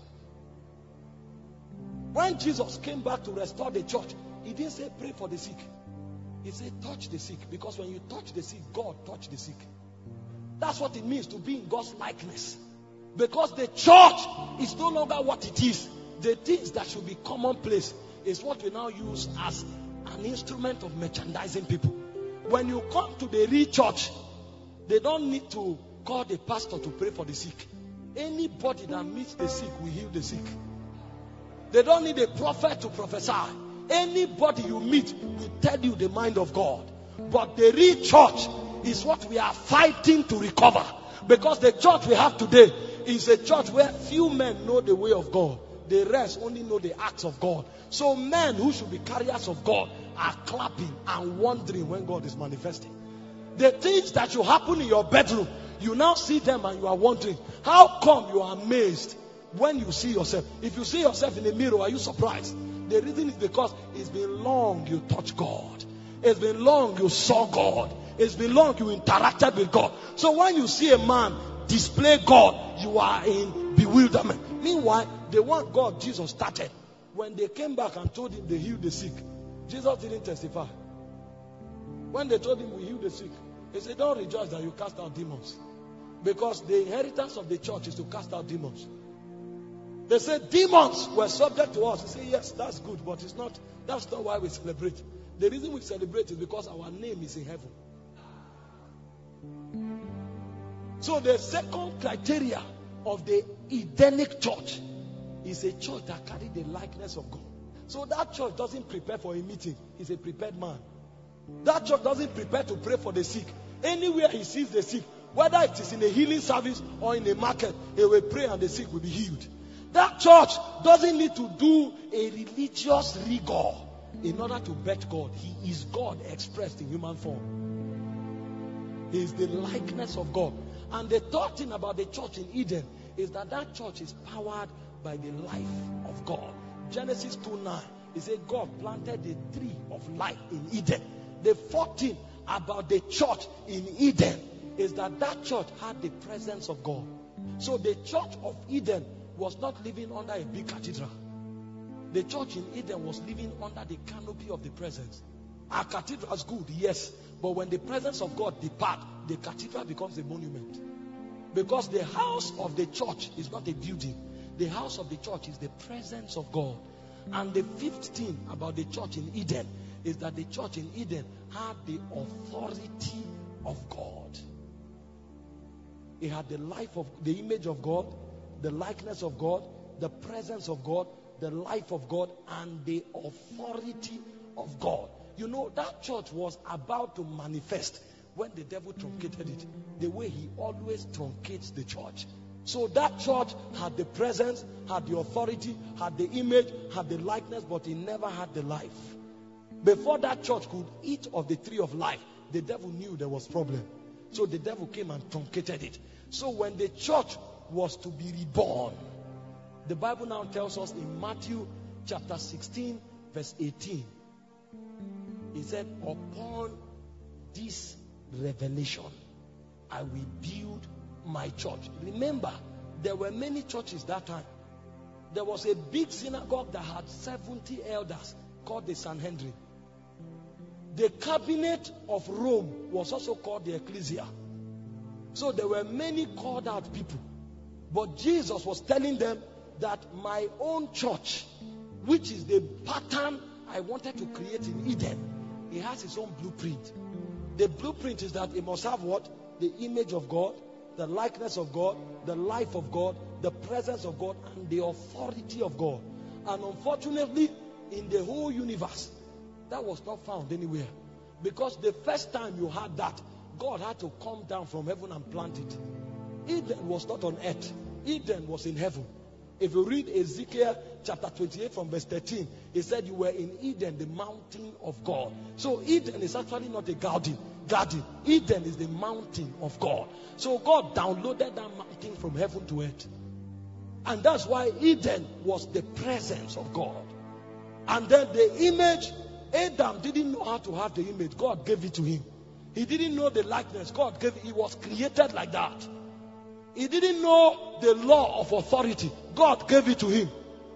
When Jesus came back to restore the church, he didn't say pray for the sick. He said touch the sick. Because when you touch the sick, God touched the sick. That's what it means to be in God's likeness. Because the church is no longer what it is. The things that should be commonplace is what we now use as an instrument of merchandising people. When you come to the real church, they don't need to call the pastor to pray for the sick. Anybody that meets the sick will heal the sick. They don't need a prophet to prophesy. Anybody you meet will tell you the mind of God. But the real church is what we are fighting to recover. Because the church we have today is a church where few men know the way of God. The rest only know the acts of God. So men who should be carriers of God are clapping and wondering when God is manifesting. The things that should happen in your bedroom, you now see them and you are wondering, how come you are amazed when you see yourself? If you see yourself in the mirror, are you surprised? The reason is because it's been long you touched God. It's been long you saw God. It's been long you interacted with God. So when you see a man display God, you are in bewilderment. Meanwhile, the one God Jesus started, when they came back and told him they healed the sick, Jesus didn't testify. When they told him we healed the sick, he said, don't rejoice that you cast out demons. Because the inheritance of the church is to cast out demons. They said demons were subject to us. He said, yes, that's good, but it's not, that's not why we celebrate. The reason we celebrate is because our name is in heaven. So the second criteria of the Edenic church is a church that carries the likeness of God. So that church doesn't prepare for a meeting. He's a prepared man. That church doesn't prepare to pray for the sick. Anywhere he sees the sick, whether it is in a healing service or in a market, he will pray and the sick will be healed. That church doesn't need to do a religious rigor in order to bet God. He is God expressed in human form. He is the likeness of God. And the third thing about the church in Eden is that that church is powered by the life of God. Genesis two nine, it says God planted the tree of life in Eden. The fourth thing about the church in Eden is that that church had the presence of God. So the church of Eden was not living under a big cathedral. The church in Eden was living under the canopy of the presence. Our cathedral is good, yes. But when the presence of God departs, the cathedral becomes a monument. Because the house of the church is not a building. The house of the church is the presence of God. And the fifth thing about the church in Eden is that the church in Eden had the authority of God. It had the life of, the image of God, the likeness of God, the presence of God, the life of God, and the authority of God. You know, that church was about to manifest when the devil truncated it, the way he always truncates the church. So that church had the presence, had the authority, had the image, had the likeness, but it never had the life. Before that church could eat of the tree of life, the devil knew there was problem. So the devil came and truncated it. So when the church was to be reborn, the Bible now tells us in Matthew chapter sixteen verse eighteen, he said, upon this revelation I will build my church. Remember, there were many churches that time. There was a big synagogue that had seventy elders called the Sanhedrin. The cabinet of Rome was also called the Ecclesia. So there were many called out people. But Jesus was telling them that my own church, which is the pattern I wanted to create in Eden, it has its own blueprint. The blueprint is that it must have what? The image of God, the likeness of God, the life of God, the presence of God, and the authority of God. And unfortunately, in the whole universe, that was not found anywhere. Because the first time you had that, God had to come down from heaven and plant it. Eden was not on earth. Eden was in heaven. If you read Ezekiel chapter twenty-eight from verse thirteen, it said you were in Eden, the mountain of God. So Eden is actually not a garden. Garden. Eden is the mountain of God. So God downloaded that mountain from heaven to earth. And that's why Eden was the presence of God. And then the image, Adam didn't know how to have the image. God gave it to him. He didn't know the likeness. God gave it. He was created like that. He didn't know the law of authority. God gave it to him.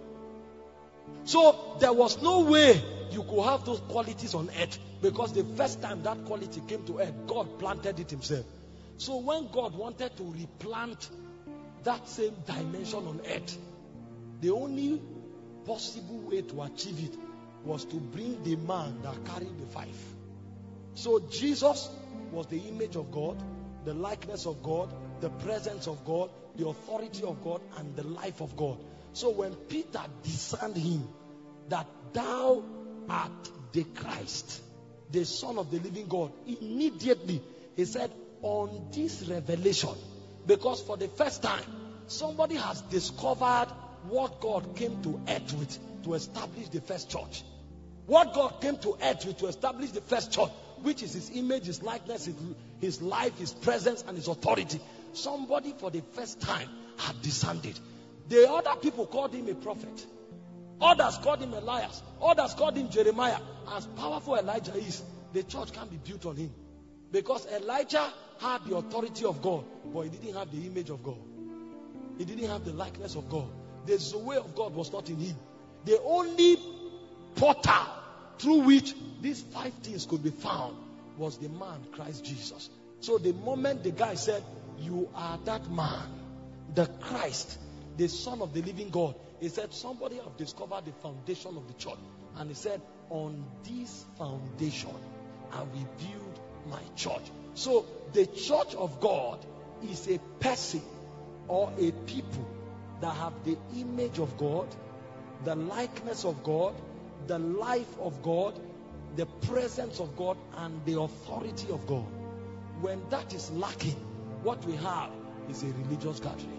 So there was no way you could have those qualities on earth, because the first time that quality came to earth, God planted it himself. So when God wanted to replant that same dimension on earth, the only possible way to achieve it was to bring the man that carried the five. So Jesus was the image of God, the likeness of God, the presence of God, the authority of God, and the life of God. So when Peter discerned him that thou art the Christ, the Son of the living God, immediately He said, on this revelation, because for the first time, somebody has discovered what God came to earth with to establish the first church. What God came to earth with to establish the first church, which is his image, his likeness, his, his life, his presence, and his authority. Somebody for the first time had descended. The other people called him a prophet. Others called him Elias. Others called him Jeremiah. As powerful Elijah is, the church can't be built on him. Because Elijah had the authority of God, but he didn't have the image of God. He didn't have the likeness of God. The Zoe of God was not in him. The only portal through which these five things could be found was the man, Christ Jesus. So the moment the guy said, you are that man, the Christ, the Son of the living God, he said, somebody have discovered the foundation of the church. And he said, on this foundation I will build my church. So the church of God is a person or a people that have the image of God, the likeness of God, the life of God, the presence of God, and the authority of God. When that is lacking, what we have is a religious gathering.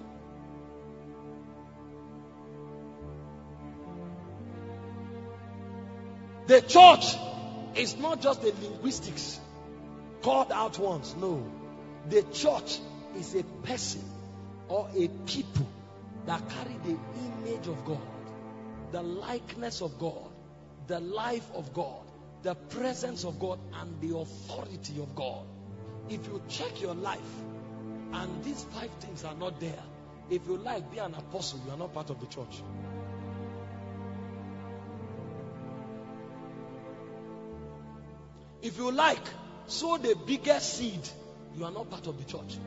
The church is not just a linguistics, called out ones. No. The church is a person or a people that carry the image of God, the likeness of God, the life of God, the presence of God, and the authority of God. If you check your life and these five things are not there, if you like be an apostle, you are not part of the church. If you like sow the biggest seed, you are not part of the church.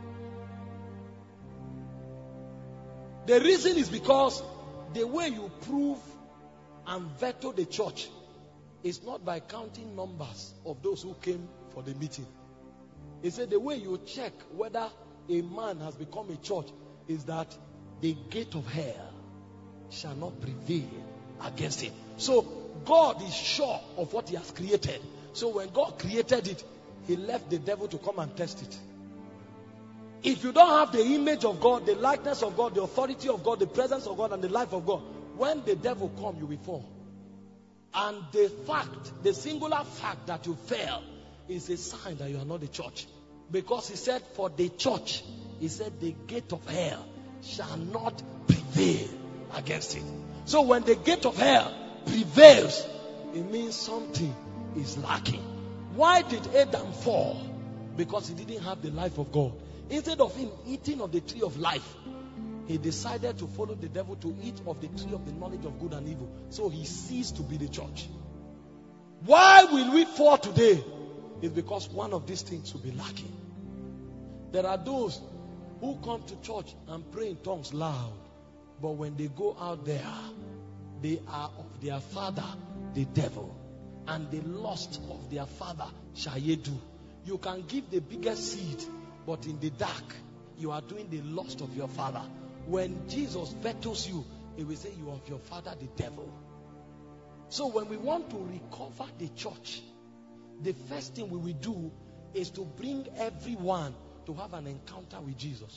The reason is because the way you prove and veto the church is not by counting numbers of those who came for the meeting. He said the way you check whether a man has become a church is that the gate of hell shall not prevail against him. So God is sure of what he has created. So when God created it, he left the devil to come and test it. If you don't have the image of God, the likeness of God, the authority of God, the presence of God, and the life of God, when the devil comes, you will fall. And the fact, the singular fact that you fail is a sign that you are not the church. Because he said for the church, he said the gate of hell shall not prevail against it. So when the gate of hell prevails, it means something is lacking. Why did Adam fall? Because he didn't have the life of God. Instead of him eating of the tree of life, he decided to follow the devil to eat of the tree of the knowledge of good and evil. So he ceased to be the church. Why will we fall today? It's because one of these things will be lacking. There are those who come to church and pray in tongues loud, but when they go out there, they are of their father, the devil. And the lust of their father shall ye do. You can give the biggest seed, but in the dark, you are doing the lust of your father. When Jesus vetoes you, he will say you are of your father, the devil. So when we want to recover the church, the first thing we will do is to bring everyone to have an encounter with Jesus.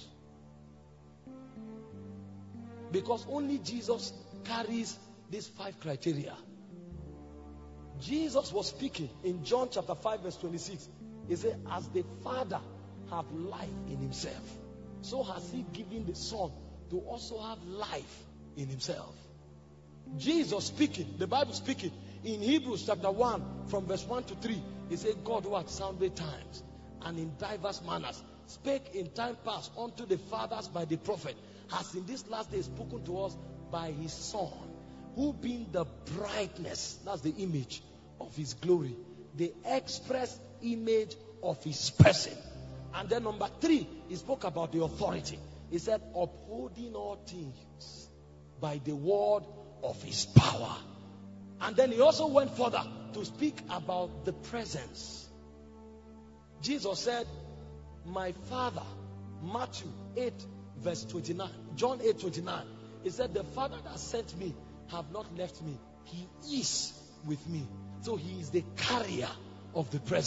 Because only Jesus carries these five criteria. Jesus was speaking in John chapter five verse twenty-six. He said, as the Father have life in himself, so has he given the Son to also have life in himself. Jesus speaking, the Bible speaking, in Hebrews chapter one from verse one to three, he said, God who at sundry times and in diverse manners spake in time past unto the fathers by the prophet, has in this last day spoken to us by his Son, who being the brightness, that's the image of his glory, the express image of his person. And then number three, he spoke about the authority. He said, upholding all things by the word of his power. And then he also went further to speak about the presence. Jesus said, my Father, Matthew eight verse twenty-nine, John eight twenty-nine, he said, the Father that sent me have not left me. He is with me. So he is the carrier of the presence.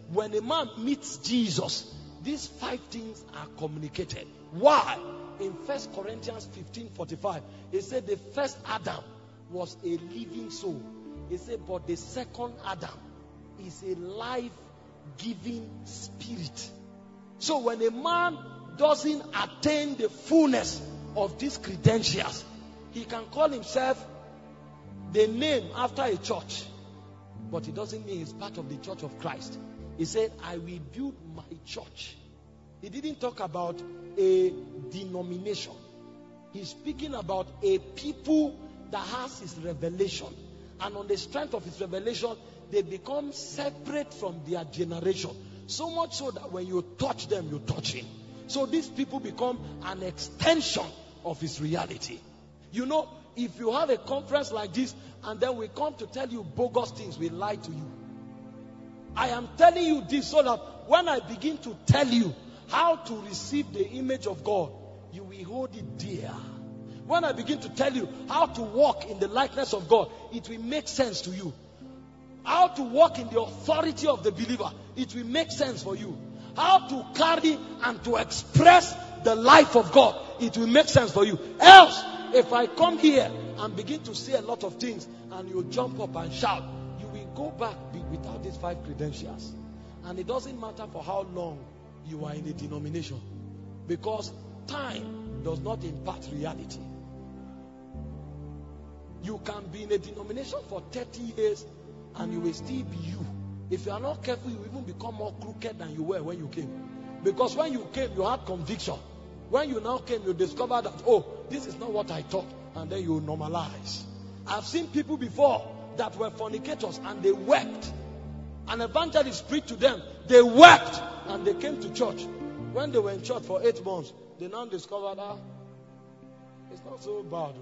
when a man meets Jesus, these five things are communicated. Why? In First Corinthians fifteen forty-five, it said the first Adam was a living soul. It said, but the second Adam is a life-giving spirit. So when a man doesn't attain the fullness of these credentials, he can call himself the name after a church, but it doesn't mean he's part of the church of Christ. He said, I will build my church. He didn't talk about a denomination. He's speaking about a people that has his revelation. And on the strength of his revelation, they become separate from their generation. So much so that when you touch them, you touch him. So these people become an extension of his reality. You know, if you have a conference like this, and then we come to tell you bogus things, we lie to you. I am telling you this so that when I begin to tell you how to receive the image of God, you will hold it dear. When I begin to tell you how to walk in the likeness of God, it will make sense to you. How to walk in the authority of the believer, it will make sense for you. How to carry and to express the life of God, it will make sense for you. Else, if I come here and begin to say a lot of things and you jump up and shout, you will go back without these five credentials. And it doesn't matter for how long you are in a denomination, because time does not impart reality. You can be in a denomination for thirty years and you will still be you. If you are not careful, you will even become more crooked than you were when you came. Because when you came, you had conviction. When you now came, you discovered that, oh, this is not what I thought. And then you normalize. I've seen people before that were fornicators and they wept. An evangelist preached to them. They wept and they came to church. When they were in church for eight months, they now discovered that it's not so bad.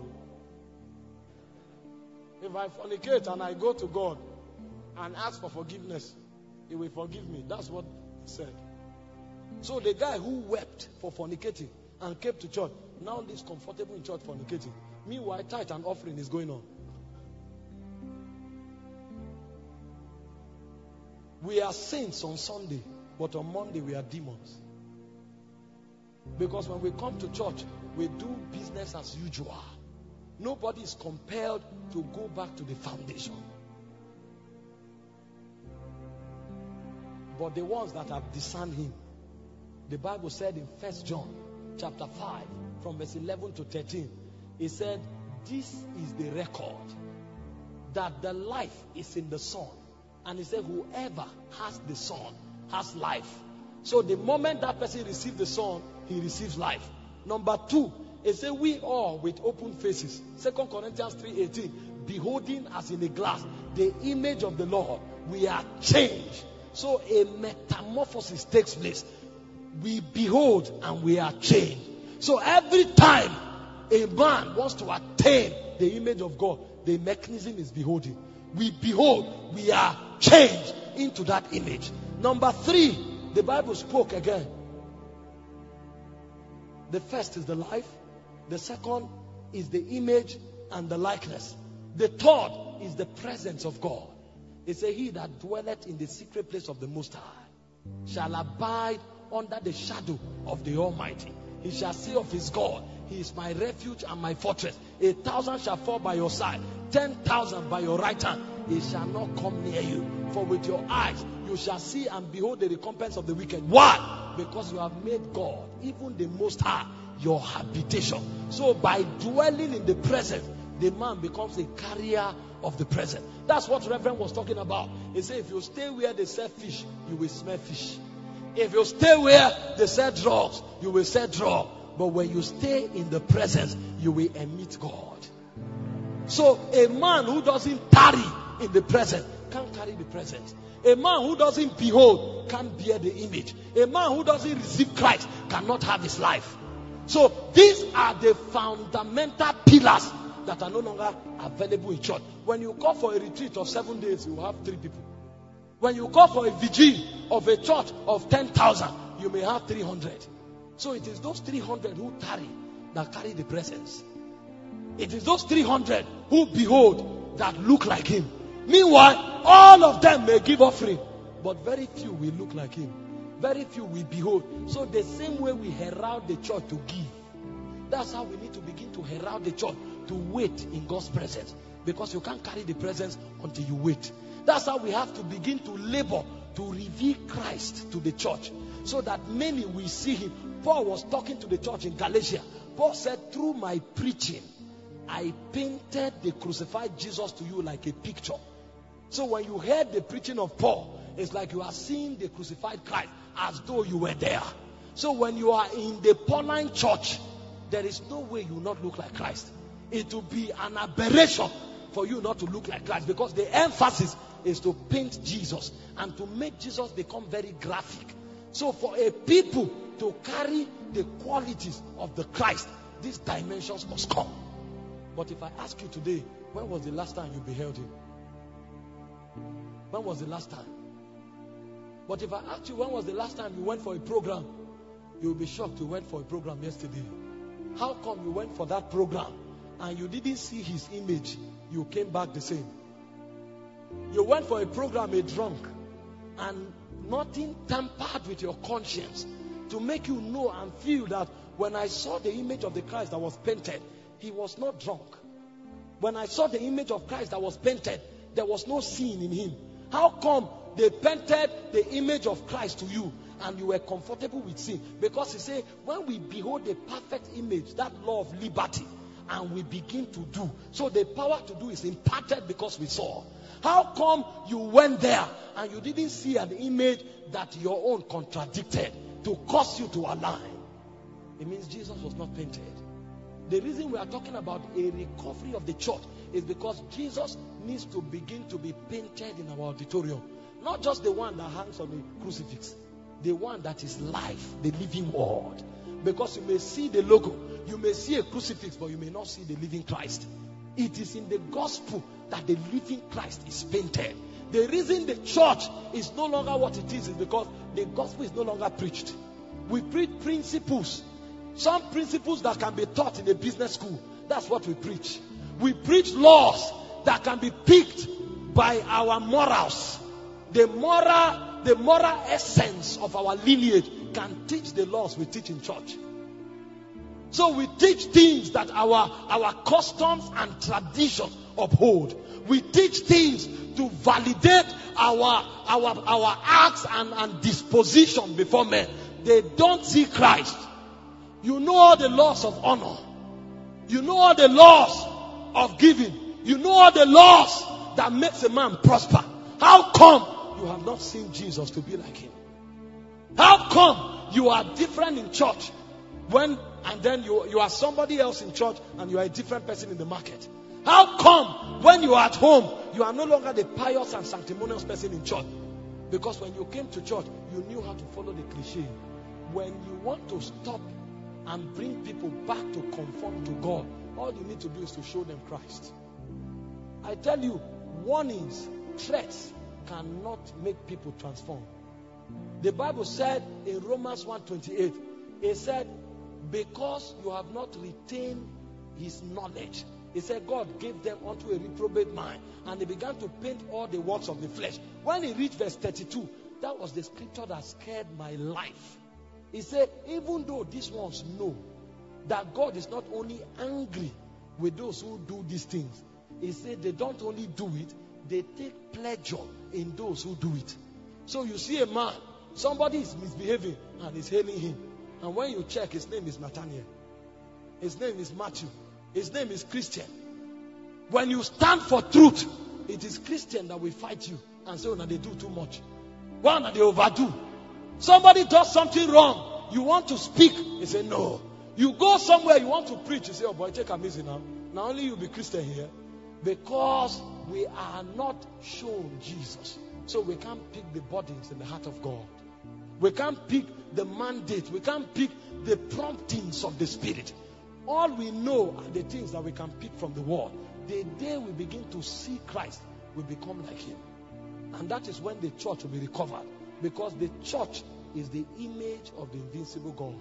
If I fornicate and I go to God and ask for forgiveness, He will forgive me. That's what He said. So the guy who wept for fornicating and came to church now lives comfortable in church fornicating. Meanwhile, tithe and offering is going on. We are saints on Sunday, but on Monday we are demons. Because when we come to church, we do business as usual. Nobody is compelled to go back to the foundation. But the ones that have discerned Him, the Bible said in First John chapter five, from verse eleven to thirteen, it said, this is the record, that the life is in the Son. And He said, whoever has the Son has life. So the moment that person receives the Son, he receives life. Number two, it says, we all with open faces. Second Corinthians three eighteen, beholding as in a glass the image of the Lord, we are changed. So a metamorphosis takes place. We behold and we are changed. So every time a man wants to attain the image of God, the mechanism is beholding. We behold, we are changed into that image. Number three, the Bible spoke again. The first is the life. The second is the image and the likeness. The third is the presence of God. It says, he that dwelleth in the secret place of the Most High shall abide under the shadow of the Almighty. He shall say of his God, He is my refuge and my fortress. A thousand shall fall by your side, ten thousand by your right hand. It shall not come near you. For with your eyes you shall see and behold the recompense of the wicked. Why? Because you have made God, even the Most High, your habitation. So by dwelling in the present, the man becomes a carrier of the present. That's what Reverend was talking about. He said, if you stay where they sell fish, you will smell fish. If you stay where they sell drugs, you will sell drugs. But when you stay in the presence, you will emit God. So a man who doesn't tarry in the present can't carry the presence. A man who doesn't behold can't bear the image. A man who doesn't receive Christ cannot have his life. So these are the fundamental pillars that are no longer available in church. When you call for a retreat of seven days, you will have three people. When you call for a vigil of a church of ten thousand, you may have three hundred. So it is those three hundred who tarry that carry the presence. It is those three hundred who behold that look like Him. Meanwhile, all of them may give offering, but very few will look like him. Very few will behold. So the same way we herald the church to give, that's how we need to begin to herald the church to wait in God's presence. Because you can't carry the presence until you wait. That's how we have to begin to labor to reveal Christ to the church, so that many will see him. Paul was talking to the church in Galatia. Paul said, through my preaching, I painted the crucified Jesus to you like a picture. So when you heard the preaching of Paul, it's like you are seeing the crucified Christ as though you were there. So when you are in the Pauline church, there is no way you will not look like Christ. It will be an aberration for you not to look like Christ, because the emphasis is to paint Jesus and to make Jesus become very graphic. So for a people to carry the qualities of the Christ, these dimensions must come. But if I ask you today, when was the last time you beheld him? When was the last time? But if I ask you, when was the last time you went for a program? You'll be shocked you went for a program yesterday. How come you went for that program and you didn't see his image? You came back the same. You went for a program a drunk, and nothing tampered with your conscience to make you know and feel that when I saw the image of the Christ that was painted, he was not drunk. When I saw the image of Christ that was painted, there was no sin in him. How come they painted the image of Christ to you and you were comfortable with sin? Because he said, when we behold the perfect image, that law of liberty, and we begin to do. So the power to do is imparted because we saw. How come you went there and you didn't see an image that your own contradicted to cause you to align? It means Jesus was not painted. The reason we are talking about a recovery of the church is because Jesus needs to begin to be painted in our auditorium. Not just the one that hangs on the crucifix. The one that is life, the living word. Because you may see the logo, you may see a crucifix, but you may not see the living Christ. It is in the gospel that the living Christ is painted. The reason the church is no longer what it is is because the gospel is no longer preached. We preach principles. Some principles that can be taught in a business school. That's what we preach. We preach laws that can be picked by our morals. The moral, the moral essence of our lineage can teach the laws we teach in church. So we teach things that our, our customs and traditions uphold. We teach things to validate our, our, our acts and, and disposition before men. They don't see Christ. You know all the laws of honor. You know all the laws of giving. You know all the laws that makes a man prosper. How come you have not seen Jesus to be like him? How come you are different in church when and then you, you are somebody else in church and you are a different person in the market? How come when you are at home you are no longer the pious and sanctimonious person in church? Because when you came to church you knew how to follow the cliche. When you want to stop and bring people back to conform to God, all you need to do is to show them Christ. I tell you, warnings, threats cannot make people transform. The Bible said in Romans one twenty-eight, it said, because you have not retained his knowledge. It said God gave them unto a reprobate mind, and they began to paint all the works of the flesh. When he reached verse thirty-two, that was the scripture that scared my life. He said, even though these ones know that God is not only angry with those who do these things, he said they don't only do it, they take pleasure in those who do it. So you see a man, somebody is misbehaving and is hailing him. And when you check, his name is Nathaniel. His name is Matthew. His name is Christian. When you stand for truth, it is Christian that will fight you and say, oh, no, they do too much. One, and they overdo. Somebody does something wrong. You want to speak. He say, no. You go somewhere, you want to preach. You say, oh boy, take a easy now. Now only you be Christian here. Because we are not shown Jesus. So we can't pick the burdens in the heart of God. We can't pick the mandate. We can't pick the promptings of the Spirit. All we know are the things that we can pick from the Word. The day we begin to see Christ, we become like Him. And that is when the church will be recovered. Because the church is the image of the invincible God.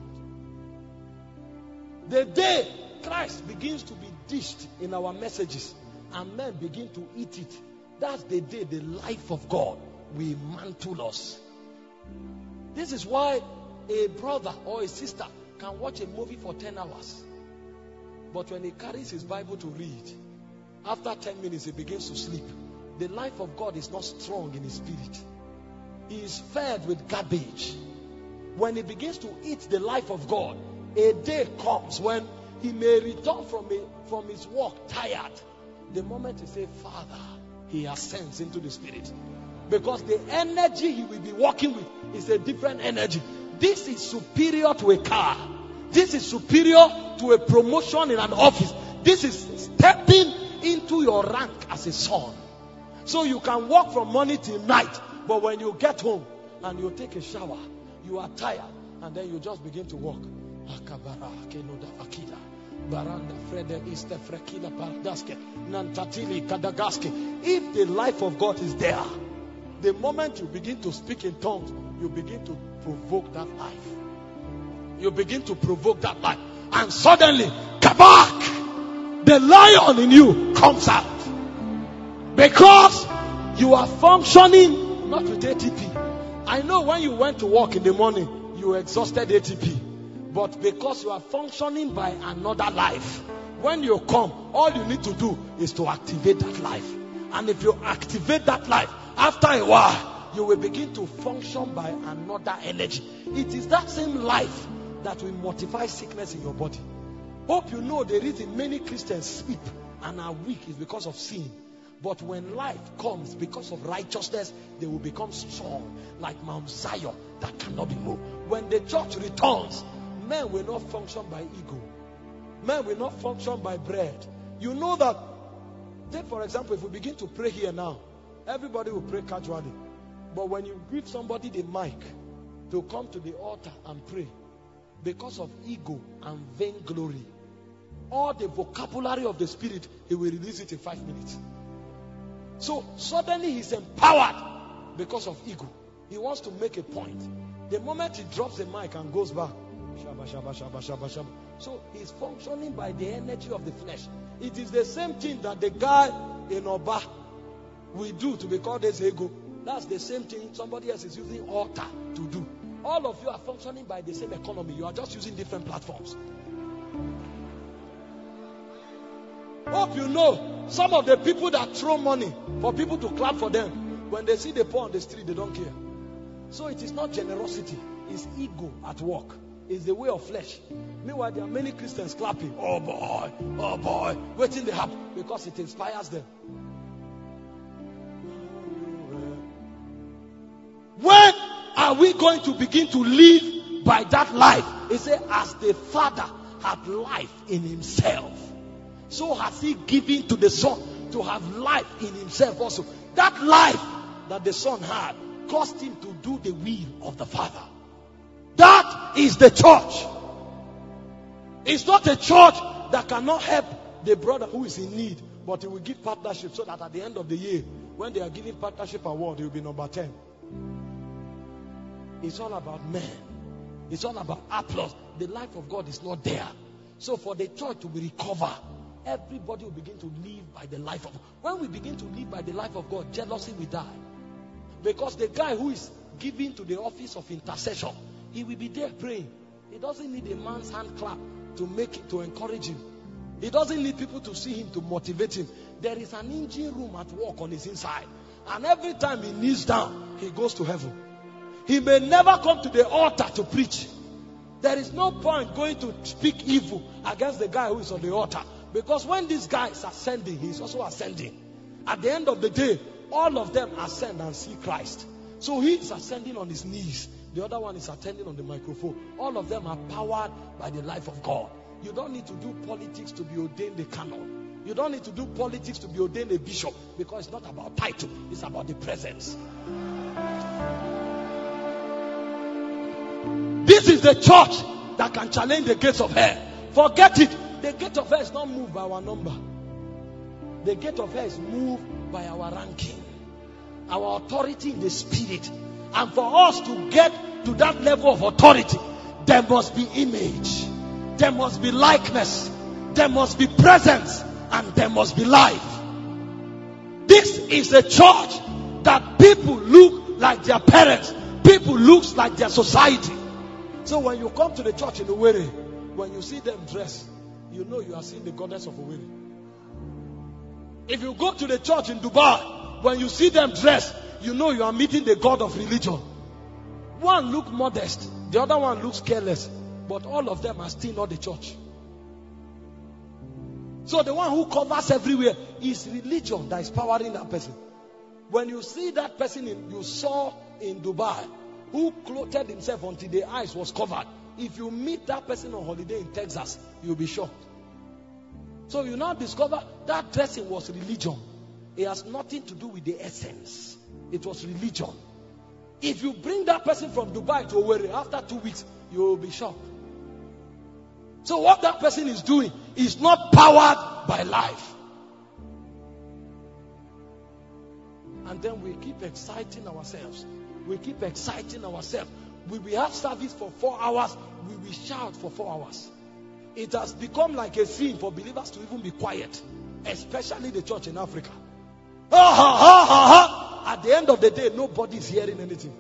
The day Christ begins to be dished in our messages and men begin to eat it, that's the day the life of God will mantle us. This is why a brother or a sister can watch a movie for ten hours. But when he carries his Bible to read, after ten minutes he begins to sleep. The life of God is not strong in his spirit. He is fed with garbage. When he begins to eat the life of God, a day comes when he may return from, a, from his walk tired. The moment he says, Father, he ascends into the spirit. Because the energy he will be walking with is a different energy. This is superior to a car. This is superior to a promotion in an office. This is stepping into your rank as a son. So you can walk from morning till night, but when you get home and you take a shower, you are tired, and then you just begin to walk. If the life of God is there, the moment you begin to speak in tongues, you begin to provoke that life. You begin to provoke that life. And suddenly, kabak! The lion in you comes out. Because you are functioning not with A T P. I know when you went to work in the morning, you exhausted A T P. But because you are functioning by another life, when you come, all you need to do is to activate that life. And if you activate that life, after a while, you will begin to function by another energy. It is that same life that will mortify sickness in your body. Hope you know the reason many Christians sleep and are weak is because of sin. But when life comes because of righteousness, they will become strong like Mount Zion that cannot be moved. When the church returns, men will not function by ego. Men will not function by bread. You know that, take for example, if we begin to pray here now, everybody will pray casually. But when you give somebody the mic to come to the altar and pray, because of ego and vainglory, all the vocabulary of the spirit, he will release it in five minutes. So suddenly he's empowered because of ego. He wants to make a point. The moment he drops the mic and goes back, shabba, shabba, shabba, shabba, shabba. So he's functioning by the energy of the flesh. It is the same thing that the guy in Oba will do to be called as ego. That's the same thing somebody else is using altar to do. All of you are functioning by the same economy. You are just using different platforms. Hope you know some of the people that throw money for people to clap for them, when they see the poor on the street, they don't care. So it is not generosity, it's ego at work. It's the way of flesh. Meanwhile, there are many Christians clapping. Oh boy, oh boy, waiting they happen because it inspires them. When are we going to begin to live by that life? He said, as the Father had life in himself, so has he given to the Son to have life in himself also. That life that the Son had caused him to do the will of the Father. That is the church. It's not a church that cannot help the brother who is in need, but he will give partnership so that at the end of the year, when they are giving partnership award, he will be number ten. It's all about men. It's all about applause. The life of God is not there. So for the church to be recovered, everybody will begin to live by the life of God. When we begin to live by the life of God, jealousy will die. Because the guy who is giving to the office of intercession, he will be there praying. He doesn't need a man's hand clap to make it, to encourage him. He doesn't need people to see him to motivate him. There is an engine room at work on his inside. And every time he kneels down, he goes to heaven. He may never come to the altar to preach. There is no point going to speak evil against the guy who is on the altar. Because when this guy is ascending, he is also ascending. At the end of the day, all of them ascend and see Christ. So he is ascending on his knees. The other one is attending on the microphone. All of them are powered by the life of God. You don't need to do politics to be ordained a canon. You don't need to do politics to be ordained a bishop. Because it's not about title. It's about the presence. This is the church that can challenge the gates of hell. Forget it. The gate of hell is not moved by our number. The gate of hell is moved by our ranking, our authority in the spirit. And for us to get to that level of authority, there must be image, there must be likeness, there must be presence, and there must be life. This is a church that people look like their parents. People look like their society. So when you come to the church in Owerri, when you see them dress, you know you are seeing the goddess of Owerri. If you go to the church in Dubai, when you see them dress, you know you are meeting the god of religion. One looks modest, the other one looks careless, but all of them are still not the church. So the one who covers everywhere is religion that is powering that person. When you see that person in, you saw in Dubai, who clothed himself until the eyes was covered, if you meet that person on holiday in Texas, you'll be shocked. So you now discover that dressing was religion. It has nothing to do with the essence. It was religion. If you bring that person from Dubai to Owerri, after two weeks, you will be shocked. So what that person is doing is not powered by life. And then we keep exciting ourselves. We keep exciting ourselves. We will have service for four hours. We will shout for four hours. It has become like a sin for believers to even be quiet, especially the church in Africa. Ha, ha, ha, ha, ha. At the end of the day, nobody is hearing anything.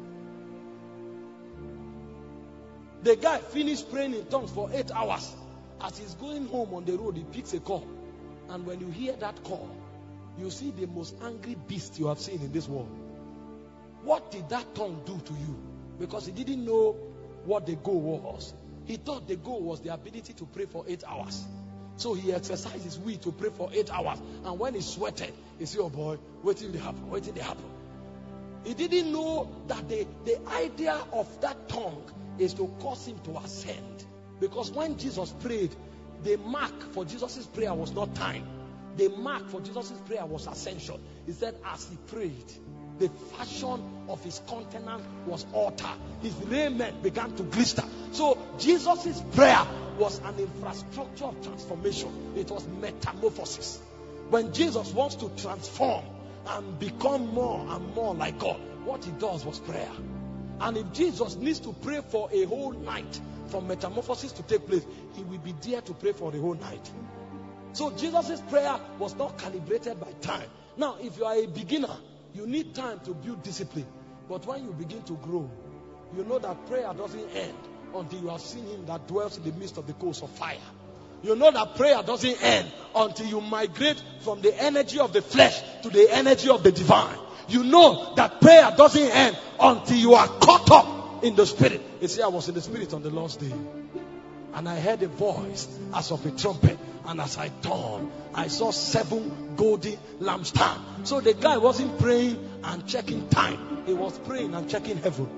The guy finished praying in tongues for eight hours. As he's going home on the road, he picks a call. And when you hear that call, you see the most angry beast you have seen in this world. What did that tongue do to you? Because he didn't know what the goal was. He thought the goal was the ability to pray for eight hours. So he exercised his will to pray for eight hours. And when he sweated, he said, oh boy, wait till it happen, wait till it happen. He didn't know that the, the idea of that tongue is to cause him to ascend. Because when Jesus prayed, the mark for Jesus' prayer was not time. The mark for Jesus' prayer was ascension. He said as he prayed, the fashion of his countenance was altered. His raiment began to glister. So Jesus' prayer was an infrastructure of transformation. It was metamorphosis. When Jesus wants to transform and become more and more like God, what he does was prayer. And if Jesus needs to pray for a whole night for metamorphosis to take place, he will be there to pray for the whole night. So Jesus' prayer was not calibrated by time. Now, if you are a beginner, you need time to build discipline. But when you begin to grow, you know that prayer doesn't end until you have seen him that dwells in the midst of the coals of fire. You know that prayer doesn't end until you migrate from the energy of the flesh to the energy of the divine. You know that prayer doesn't end until you are caught up in the spirit. You see, I was in the spirit on the Lord's day, and I heard a voice as of a trumpet. And as I turned, I saw seven golden lampstands. So the guy wasn't praying and checking time. He was praying and checking heaven.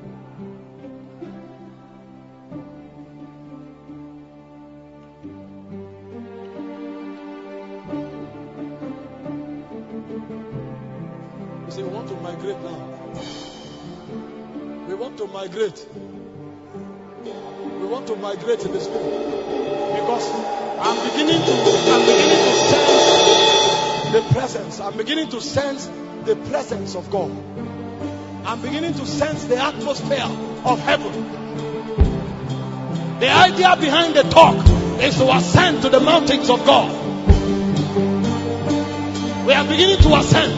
You say, we want to migrate now. We want to migrate. We want to migrate in the spirit. Because I'm beginning to I'm beginning to sense the presence. I'm beginning to sense the presence of God. I'm beginning to sense the atmosphere of heaven. The idea behind the talk is to ascend to the mountains of God. We are beginning to ascend.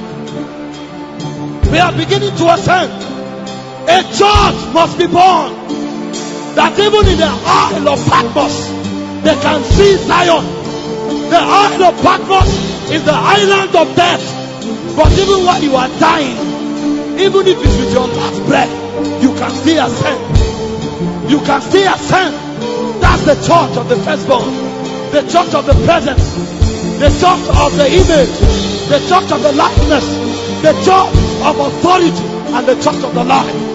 We are beginning to ascend. A church must be born that even in the Isle of Patmos, they can see Zion. The Isle of Patmos is the island of death. But even while you are dying, even if it's with your last breath, you can still ascend. You can still ascend. That's the church of the firstborn. The church of the presence. The church of the image. The church of the likeness. The church of authority. And the church of the life.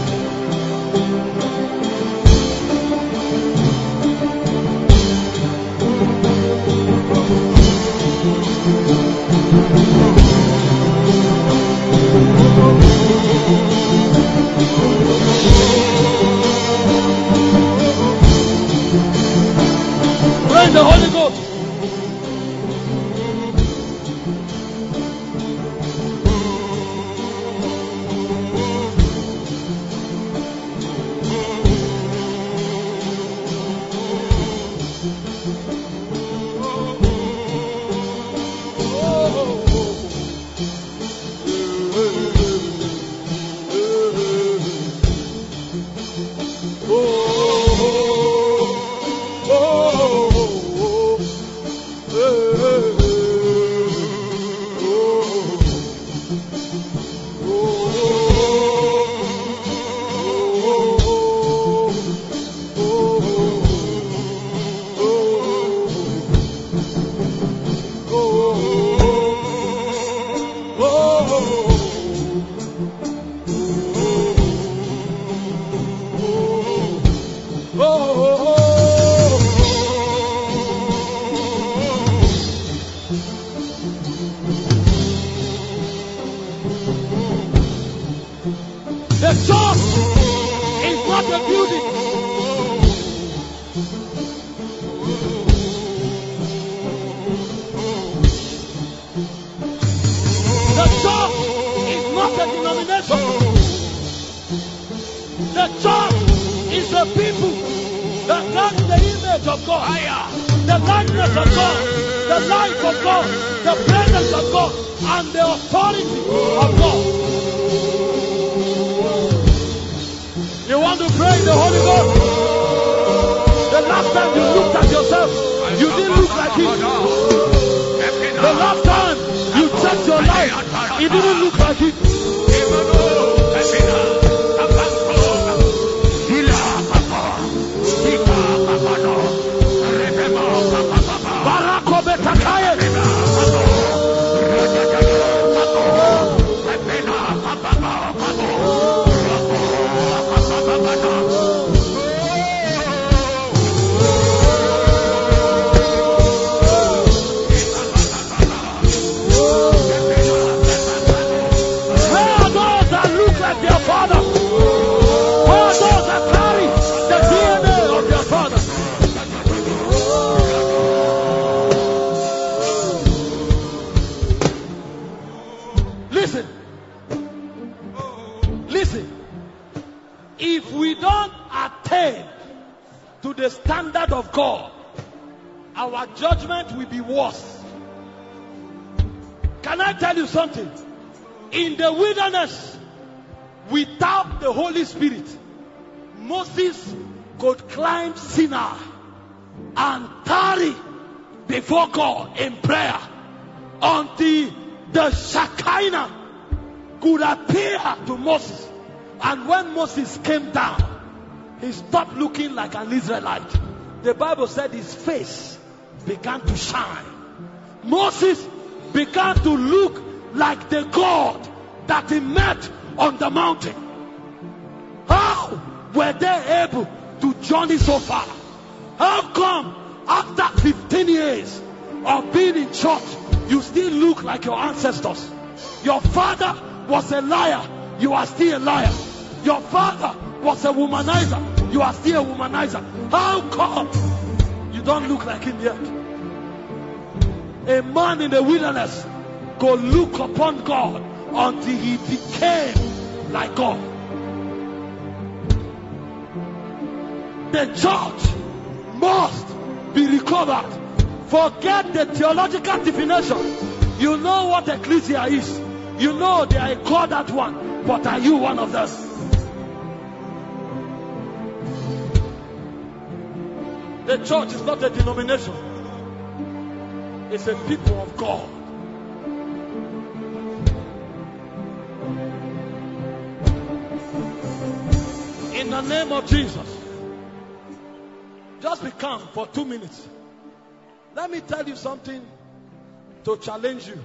Praise the Holy Ghost. the people that got the image of God, the likeness of God, the life of God, the presence of God, and the authority of God. You want to pray in the Holy Ghost? The last time you looked at yourself, you didn't look like it. The last time you checked your life, it didn't look like it. The standard of God, our judgment will be worse. Can I tell you something? In the wilderness, without the Holy Spirit, Moses could climb Sinai and tarry before God in prayer until the Shekinah could appear to Moses. And when Moses came down, he stopped looking like an Israelite. The Bible said his face began to shine. Moses began to look like the God that he met on the mountain. How were they able to journey so far? How come after fifteen years of being in church, you still look like your ancestors? Your father was a liar. You are still a liar. Your father was a womanizer. You are still a womanizer. How come you don't look like him yet? A man in the wilderness could look upon God until he became like God. The church must be recovered. Forget the theological definition. You know what ecclesia is. You know they are called that one. But are you one of them? The church is not a denomination. It's a people of God. In the name of Jesus. Just be calm for two minutes. Let me tell you something to challenge you.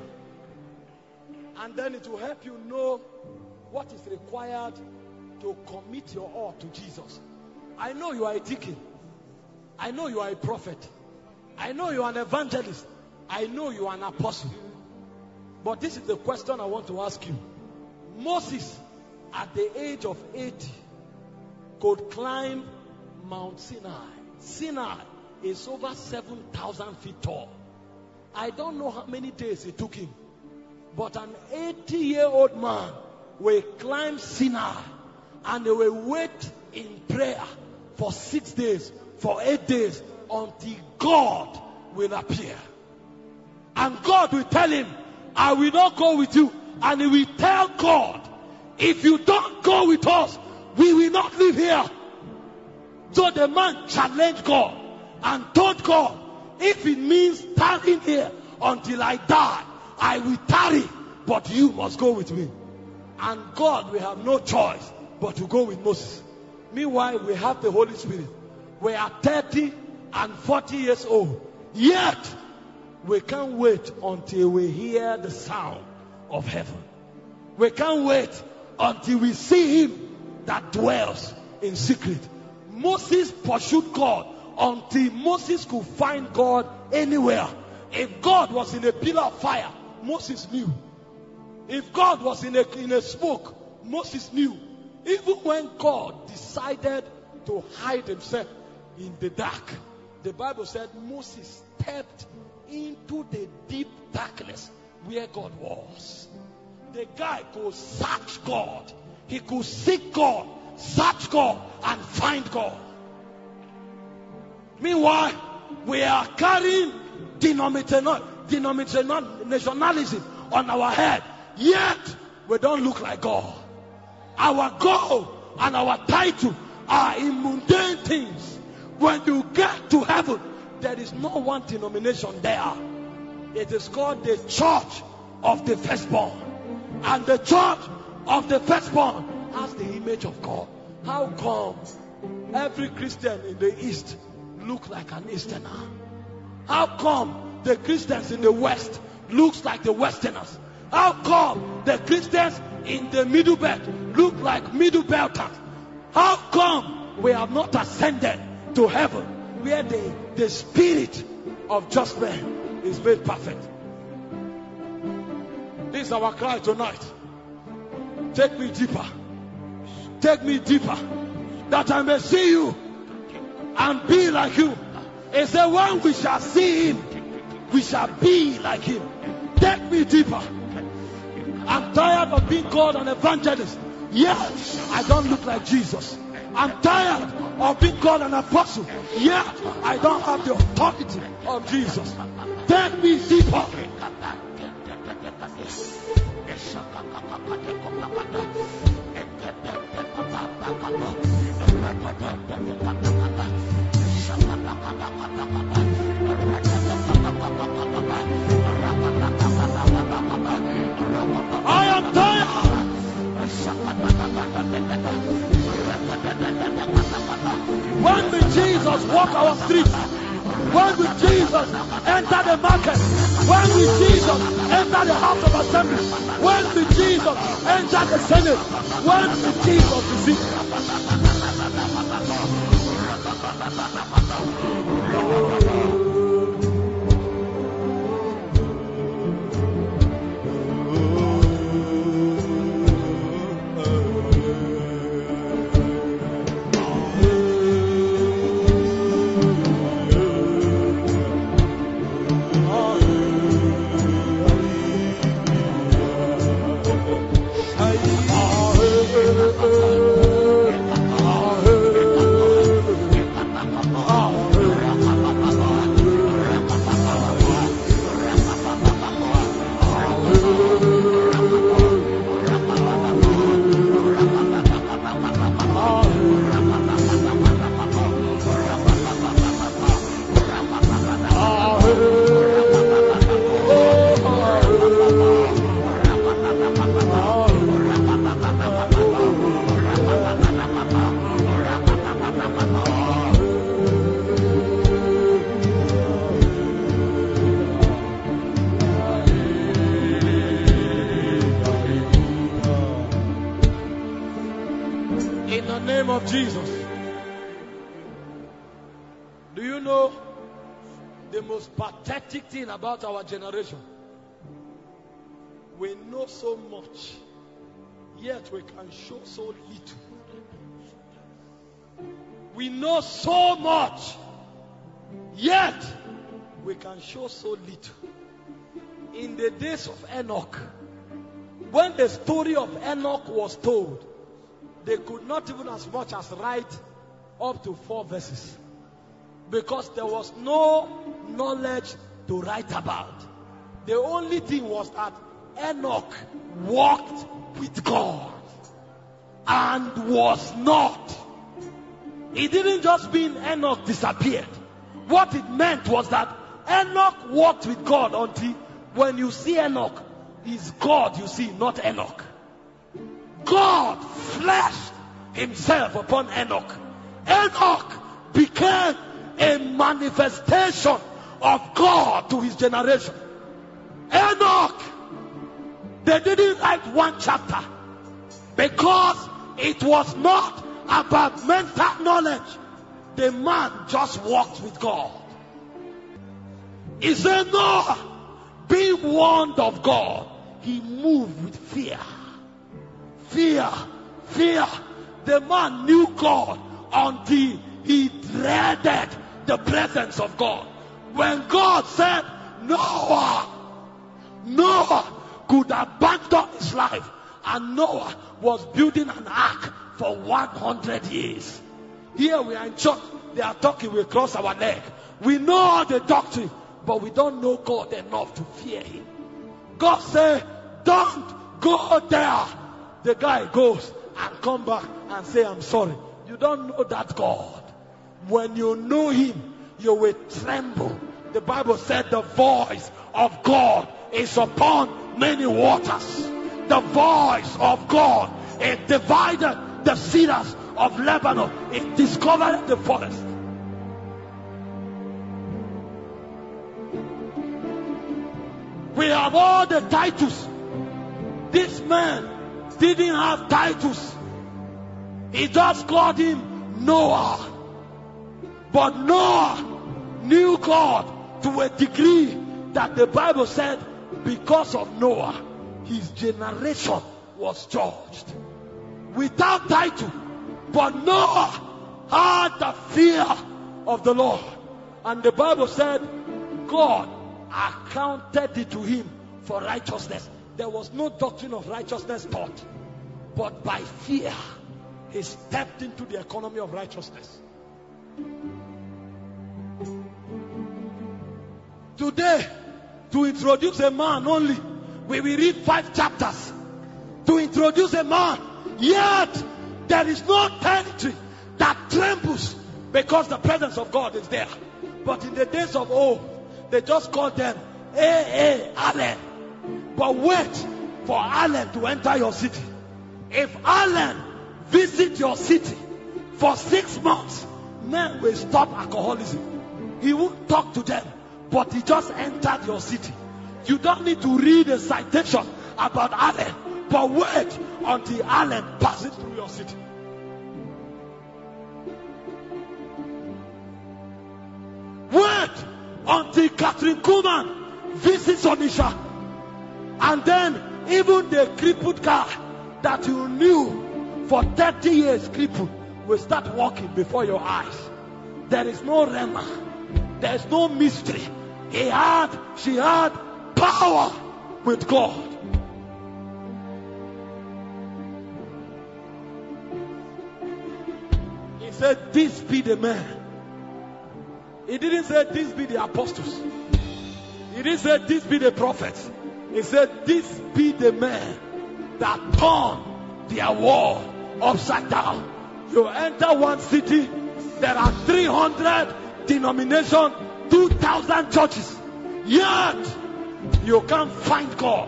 And then it will help you know what is required to commit your all to Jesus. I know you are a deacon. I know you are a prophet. I know you are an evangelist. I know you are an apostle. But this is the question I want to ask you. Moses, at the age of eighty, could climb Mount Sinai. Sinai is over seven thousand feet tall. I don't know how many days it took him. But an eighty-year-old man will climb Sinai and they will wait in prayer for six days, for eight days, until God will appear. And God will tell him, I will not go with you. And he will tell God, if you don't go with us, we will not live here. So the man challenged God and told God, if it means standing here until I die, I will tarry, but you must go with me. And God will have no choice but to go with Moses. Meanwhile, we have the Holy Spirit. We are thirty and forty years old. Yet, we can't wait until we hear the sound of heaven. We can't wait until we see him that dwells in secret. Moses pursued God until Moses could find God anywhere. If God was in a pillar of fire, Moses knew. If God was in a, in a smoke, Moses knew. Even when God decided to hide himself in the dark, the Bible said Moses stepped into the deep darkness where God was. The guy could search God. He could seek God, search God, and find God. Meanwhile, we are carrying denominationalism on our head, yet we don't look like God. Our goal and our title are in mundane things. When you get to heaven, there is no one denomination there. It is called the Church of the Firstborn. And the Church of the Firstborn has the image of God. How come every Christian in the East look like an Easterner? How come the Christians in the West looks like the Westerners? How come the Christians in the Middle Belt look like Middle Belters? How come we have not ascended to heaven where the, the spirit of just men is made perfect? This is our cry tonight. Take me deeper. Take me deeper, that I may see you and be like you. He said, when we shall see him, we shall be like him. Take me deeper. I'm tired of being called an evangelist. Yes, I don't look like Jesus. I'm tired of being called an apostle. Yet I don't have the authority of Jesus. Take me deeper. I am tired. When will Jesus walk our streets? When will Jesus enter the market? When will Jesus enter the house of assembly? When will Jesus enter the Senate? When will Jesus visit? Jesus. Do you know the most pathetic thing about our generation? We know so much, yet we can show so little. We know so much, yet we can show so little. In the days of Enoch, when the story of Enoch was told, they could not even as much as write up to four verses, because there was no knowledge to write about. The only thing was that Enoch walked with God and was not. It didn't just mean Enoch disappeared. What it meant was that Enoch walked with God until when you see Enoch, it's God you see, not Enoch. God fleshed himself upon Enoch. Enoch became a manifestation of God to his generation. Enoch, they didn't write one chapter because it was not about mental knowledge. The man just walked with God. He said, Noah, being warned of God, he moved with fear. Fear, fear. The man knew God until he dreaded the presence of God. When God said, Noah, Noah could abandon his life, and Noah was building an ark for one hundred years. Here we are in church. They are talking, we cross our leg. We know the doctrine, but we don't know God enough to fear Him. God said, don't go there. The guy goes and come back and say, I'm sorry. You don't know that God. When you know Him, you will tremble. The Bible said the voice of God is upon many waters. The voice of God, it divided the cedars of Lebanon. It discovered the forest. We have all the titles. This man didn't have titles. He just called him Noah. But Noah knew God to a degree that the Bible said because of Noah, his generation was judged. Without title. But Noah had the fear of the Lord. And the Bible said God accounted it to him for righteousness. There was no doctrine of righteousness taught. But by fear, he stepped into the economy of righteousness. Today, to introduce a man only, we will read five chapters. To introduce a man, yet there is no territory that trembles because the presence of God is there. But in the days of old, they just called them A A Allen. But wait for Allen to enter your city. If Allen visits your city for six months, men will stop alcoholism. He won't talk to them, but he just entered your city. You don't need to read a citation about Allen, but wait until Allen passes through your city. Wait until Catherine Kuhlman visits Onisha. And then even the crippled car that you knew for thirty years crippled will start walking before your eyes. There is no rema. There is no mystery. He had, she had power with God. He said, this be the man. He didn't say this be the apostles. He didn't say this be the prophets. He said this be the man that turned their world upside down. You enter one city, there are three hundred denominations, two thousand churches. Yet you can't find God.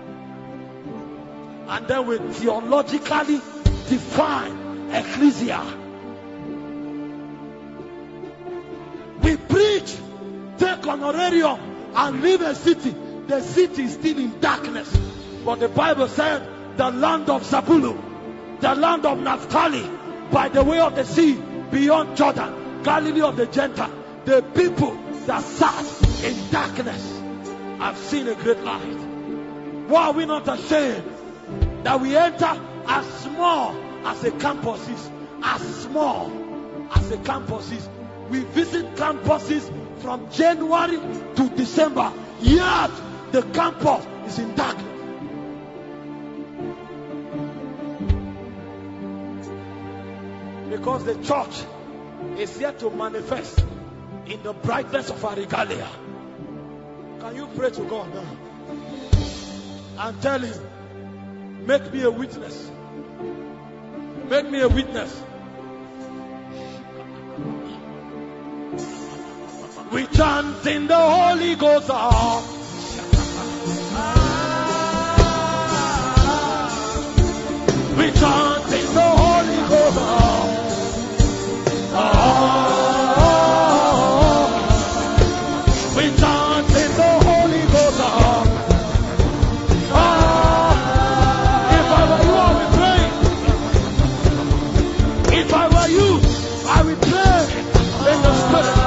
And then we theologically define ecclesia. We preach, take honorarium, and leave a city. The city is still in darkness. But the Bible said, the land of Zabulon, the land of Naphtali, by the way of the sea, beyond Jordan, Galilee of the Gentile, the people that sat in darkness have seen a great light. Why are we not ashamed that we enter as small as a campus is? As small as a campus is. We visit campuses from January to December, yet the campus is in darkness. Because the church is yet to manifest in the brightness of our regalia. Can you pray to God now and tell Him, make me a witness. Make me a witness. We chant in the Holy Ghost. Ah. We chant in the Holy Ghost. Ah. Ah. We chant in the Holy Ghost. Ah. Ah. If I were you, I would pray. If I were you, I would pray in the Spirit.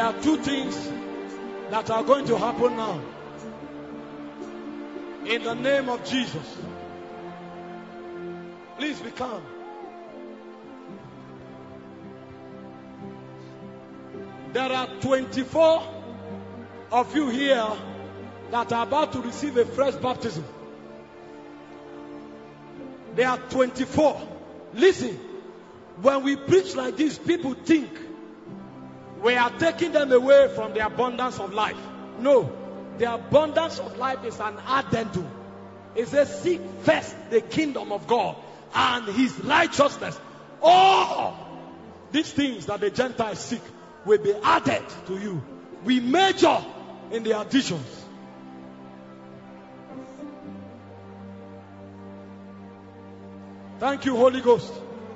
are two things that are going to happen now. In the name of Jesus. Please be calm. There are twenty-four of you here that are about to receive a fresh baptism. There are twenty-four. Listen, when we preach like this, people think we are taking them away from the abundance of life. No, the abundance of life is an addendum. It says, seek first the kingdom of God and his righteousness. All these things that the Gentiles seek will be added to you. We major in the additions. Thank you, Holy Ghost.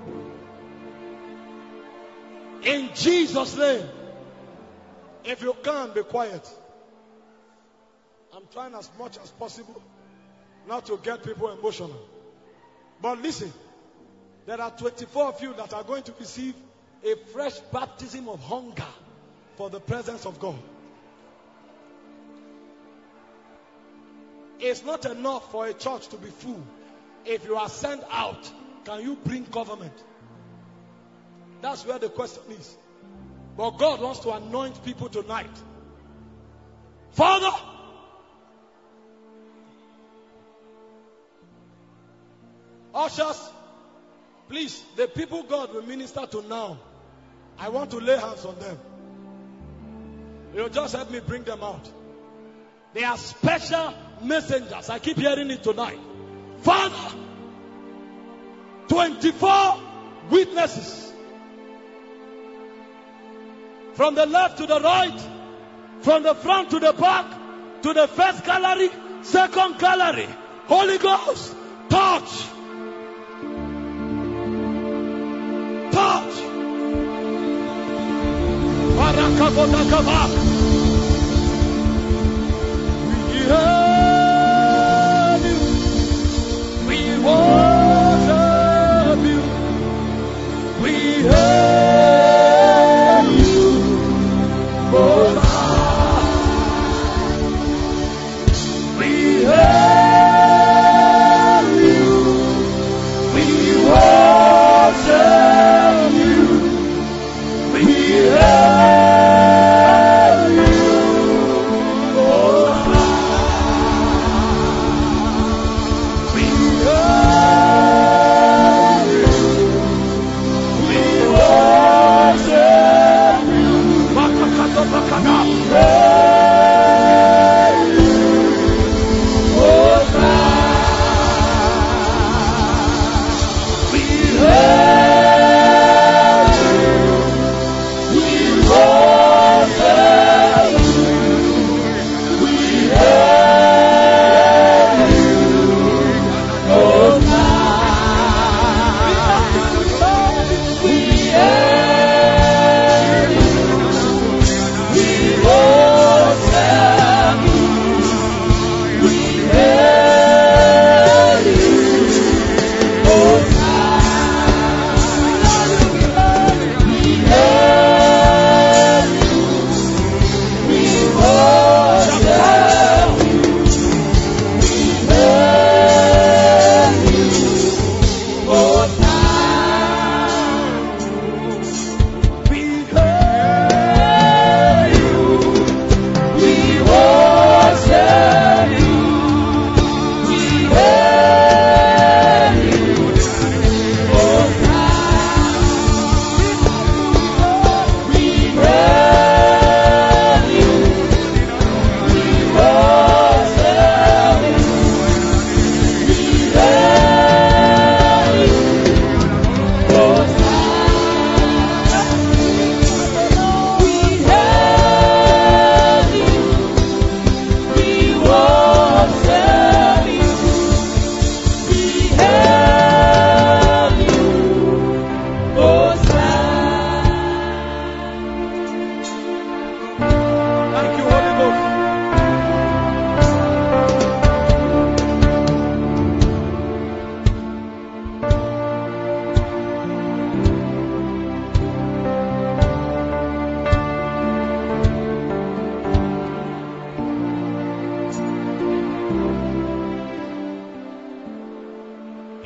In Jesus' name. If you can, be quiet. I'm trying as much as possible not to get people emotional. But listen, there are twenty-four of you that are going to receive a fresh baptism of hunger for the presence of God. It's not enough for a church to be full. If you are sent out, can you bring government? That's where the question is. But God wants to anoint people tonight. Father, ushers, please, the people God will minister to now, I want to lay hands on them. You just help me bring them out. They are special messengers. I keep hearing it tonight. Father, twenty-four witnesses. From the left to the right, from the front to the back, to the first gallery, second gallery. Holy Ghost, touch. Touch. We hear you. We worship you. We hear you. Most high. We hear you. We worship you. We hear you. Most high.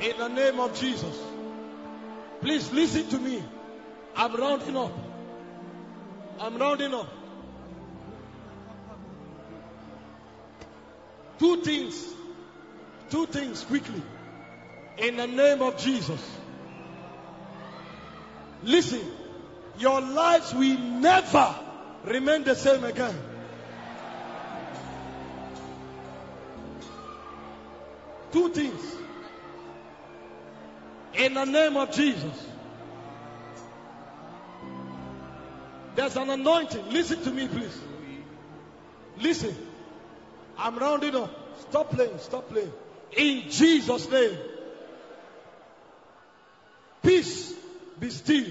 In the name of Jesus. Please listen to me. I'm rounding up. I'm rounding up. Two things. Two things quickly. In the name of Jesus. Listen. Your lives will never remain the same again. Two things. In the name of Jesus. There's an anointing. Listen to me, please. Listen. I'm rounding up. Stop playing. Stop playing. In Jesus' name. Peace, be still.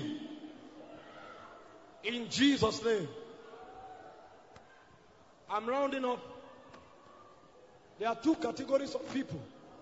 In Jesus' name. I'm rounding up. There are two categories of people.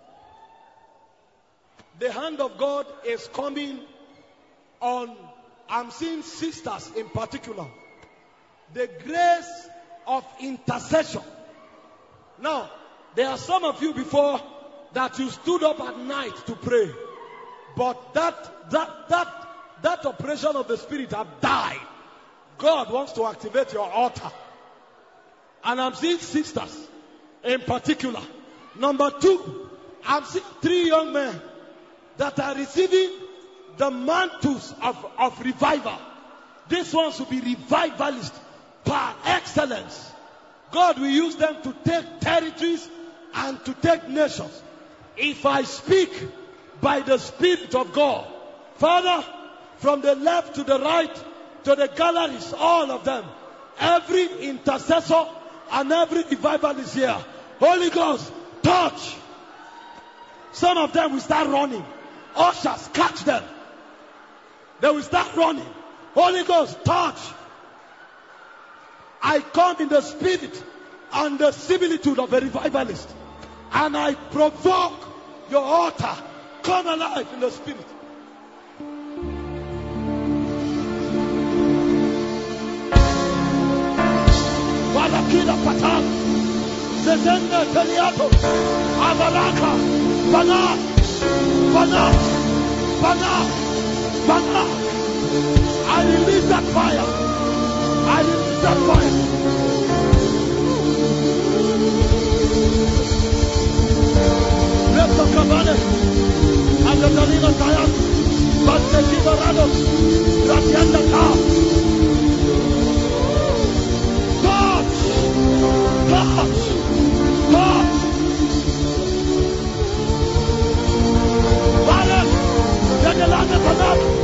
The hand of God is coming on, I'm seeing sisters in particular. The grace of intercession. Now, there are some of you before that you stood up at night to pray. But that, that, that, that operation of the Spirit have died. God wants to activate your altar. And I'm seeing sisters in particular. Number two, I'm seeing three young men that are receiving the mantles of, of revival. These ones will be revivalists par excellence. God will use them to take territories and to take nations. If I speak by the Spirit of God, Father, from the left to the right, to the galleries, all of them, every intercessor and every revivalist here, Holy Ghost, touch. Some of them will start running. Ushers, catch them. They will start running. Holy Ghost, touch. I come in the spirit and the similitude of a revivalist. And I provoke your altar. Come alive in the spirit. Walakida Patan, Zezende Teliato, Avaraka, Bana, Bana, Bana, Bana. I release that fire. I release that fire. Let the Kabane and the Dalina Tayan, Bante Kibarados, Ratianda Ta. God! God! Father, get the land of the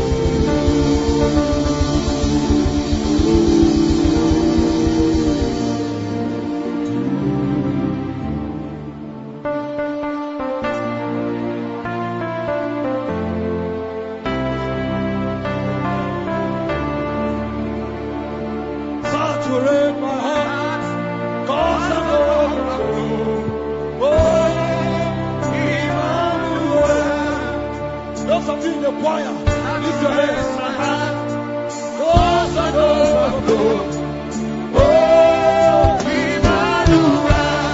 saturate my heart, cause I'm overflow. Oh, Emmanuel. Those of you in the choir, lift your hands. Cause I'm overflow. Oh, Emmanuel.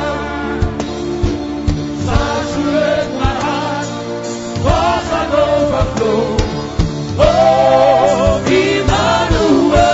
Saturate my heart, cause I'm overflow. Oh, Emmanuel.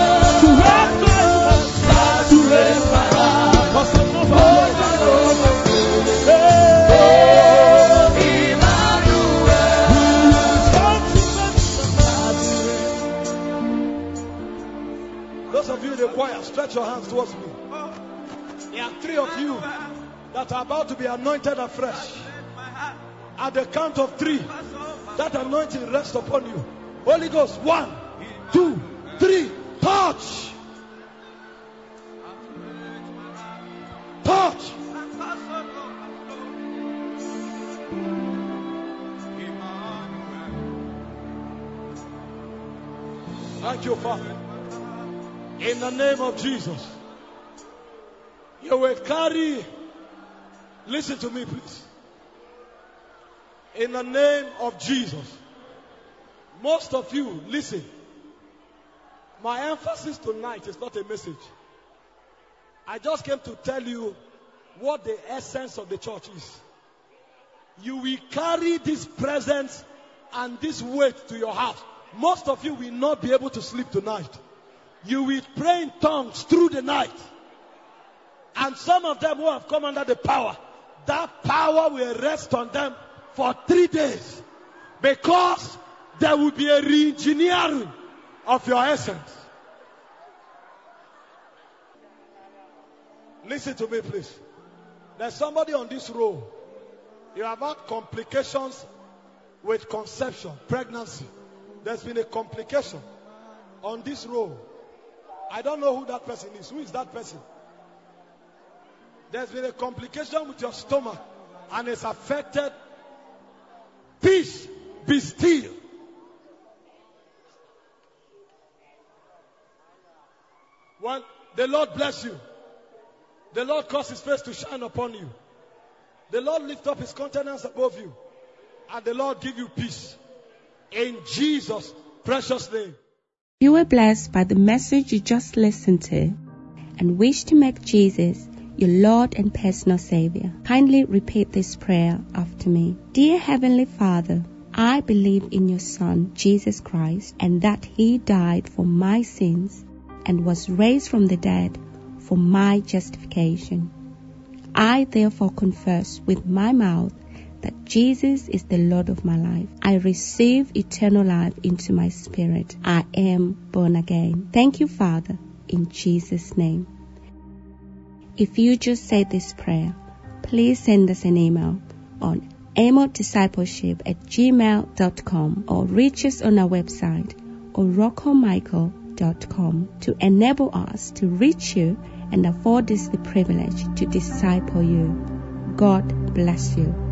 Those of you in the choir, stretch your hands towards me. There are three of you that are about to be anointed afresh. At the count of three, that anointing rests upon you. Holy Ghost, one, two, three, touch. Touch. Thank you, Father. In the name of Jesus, you will carry, listen to me please. In the name of Jesus, most of you, listen. My emphasis tonight is not a message. I just came to tell you what the essence of the church is. you will carry this presence and this weight to your house. Most of you will not be able to sleep tonight. You will pray in tongues through the night. And some of them who have come under the power, that power will rest on them for three days. Because there will be a re-engineering of your essence. Listen to me, please. There's somebody on this row. You have had complications with conception, pregnancy. There's been a complication on this row. I don't know who that person is. Who is that person? There's been a complication with your stomach and it's affected. Peace, be still. Well, the Lord bless you. The Lord cause his face to shine upon you. The Lord lift up his countenance above you. And the Lord give you peace. In Jesus' precious name. You were blessed by the message you just listened to and wish to make Jesus your Lord and personal Savior. Kindly repeat this prayer after me. Dear Heavenly Father, I believe in your Son, Jesus Christ, and that he died for my sins and was raised from the dead for my justification. I therefore confess with my mouth that Jesus is the Lord of my life. I receive eternal life into my spirit. I am born again. Thank you, Father, in Jesus' name. If you just said this prayer, please send us an email on amodiscipleship at gmail dot com or reach us on our website oroco michael dot com to enable us to reach you and afford us the privilege to disciple you. God bless you.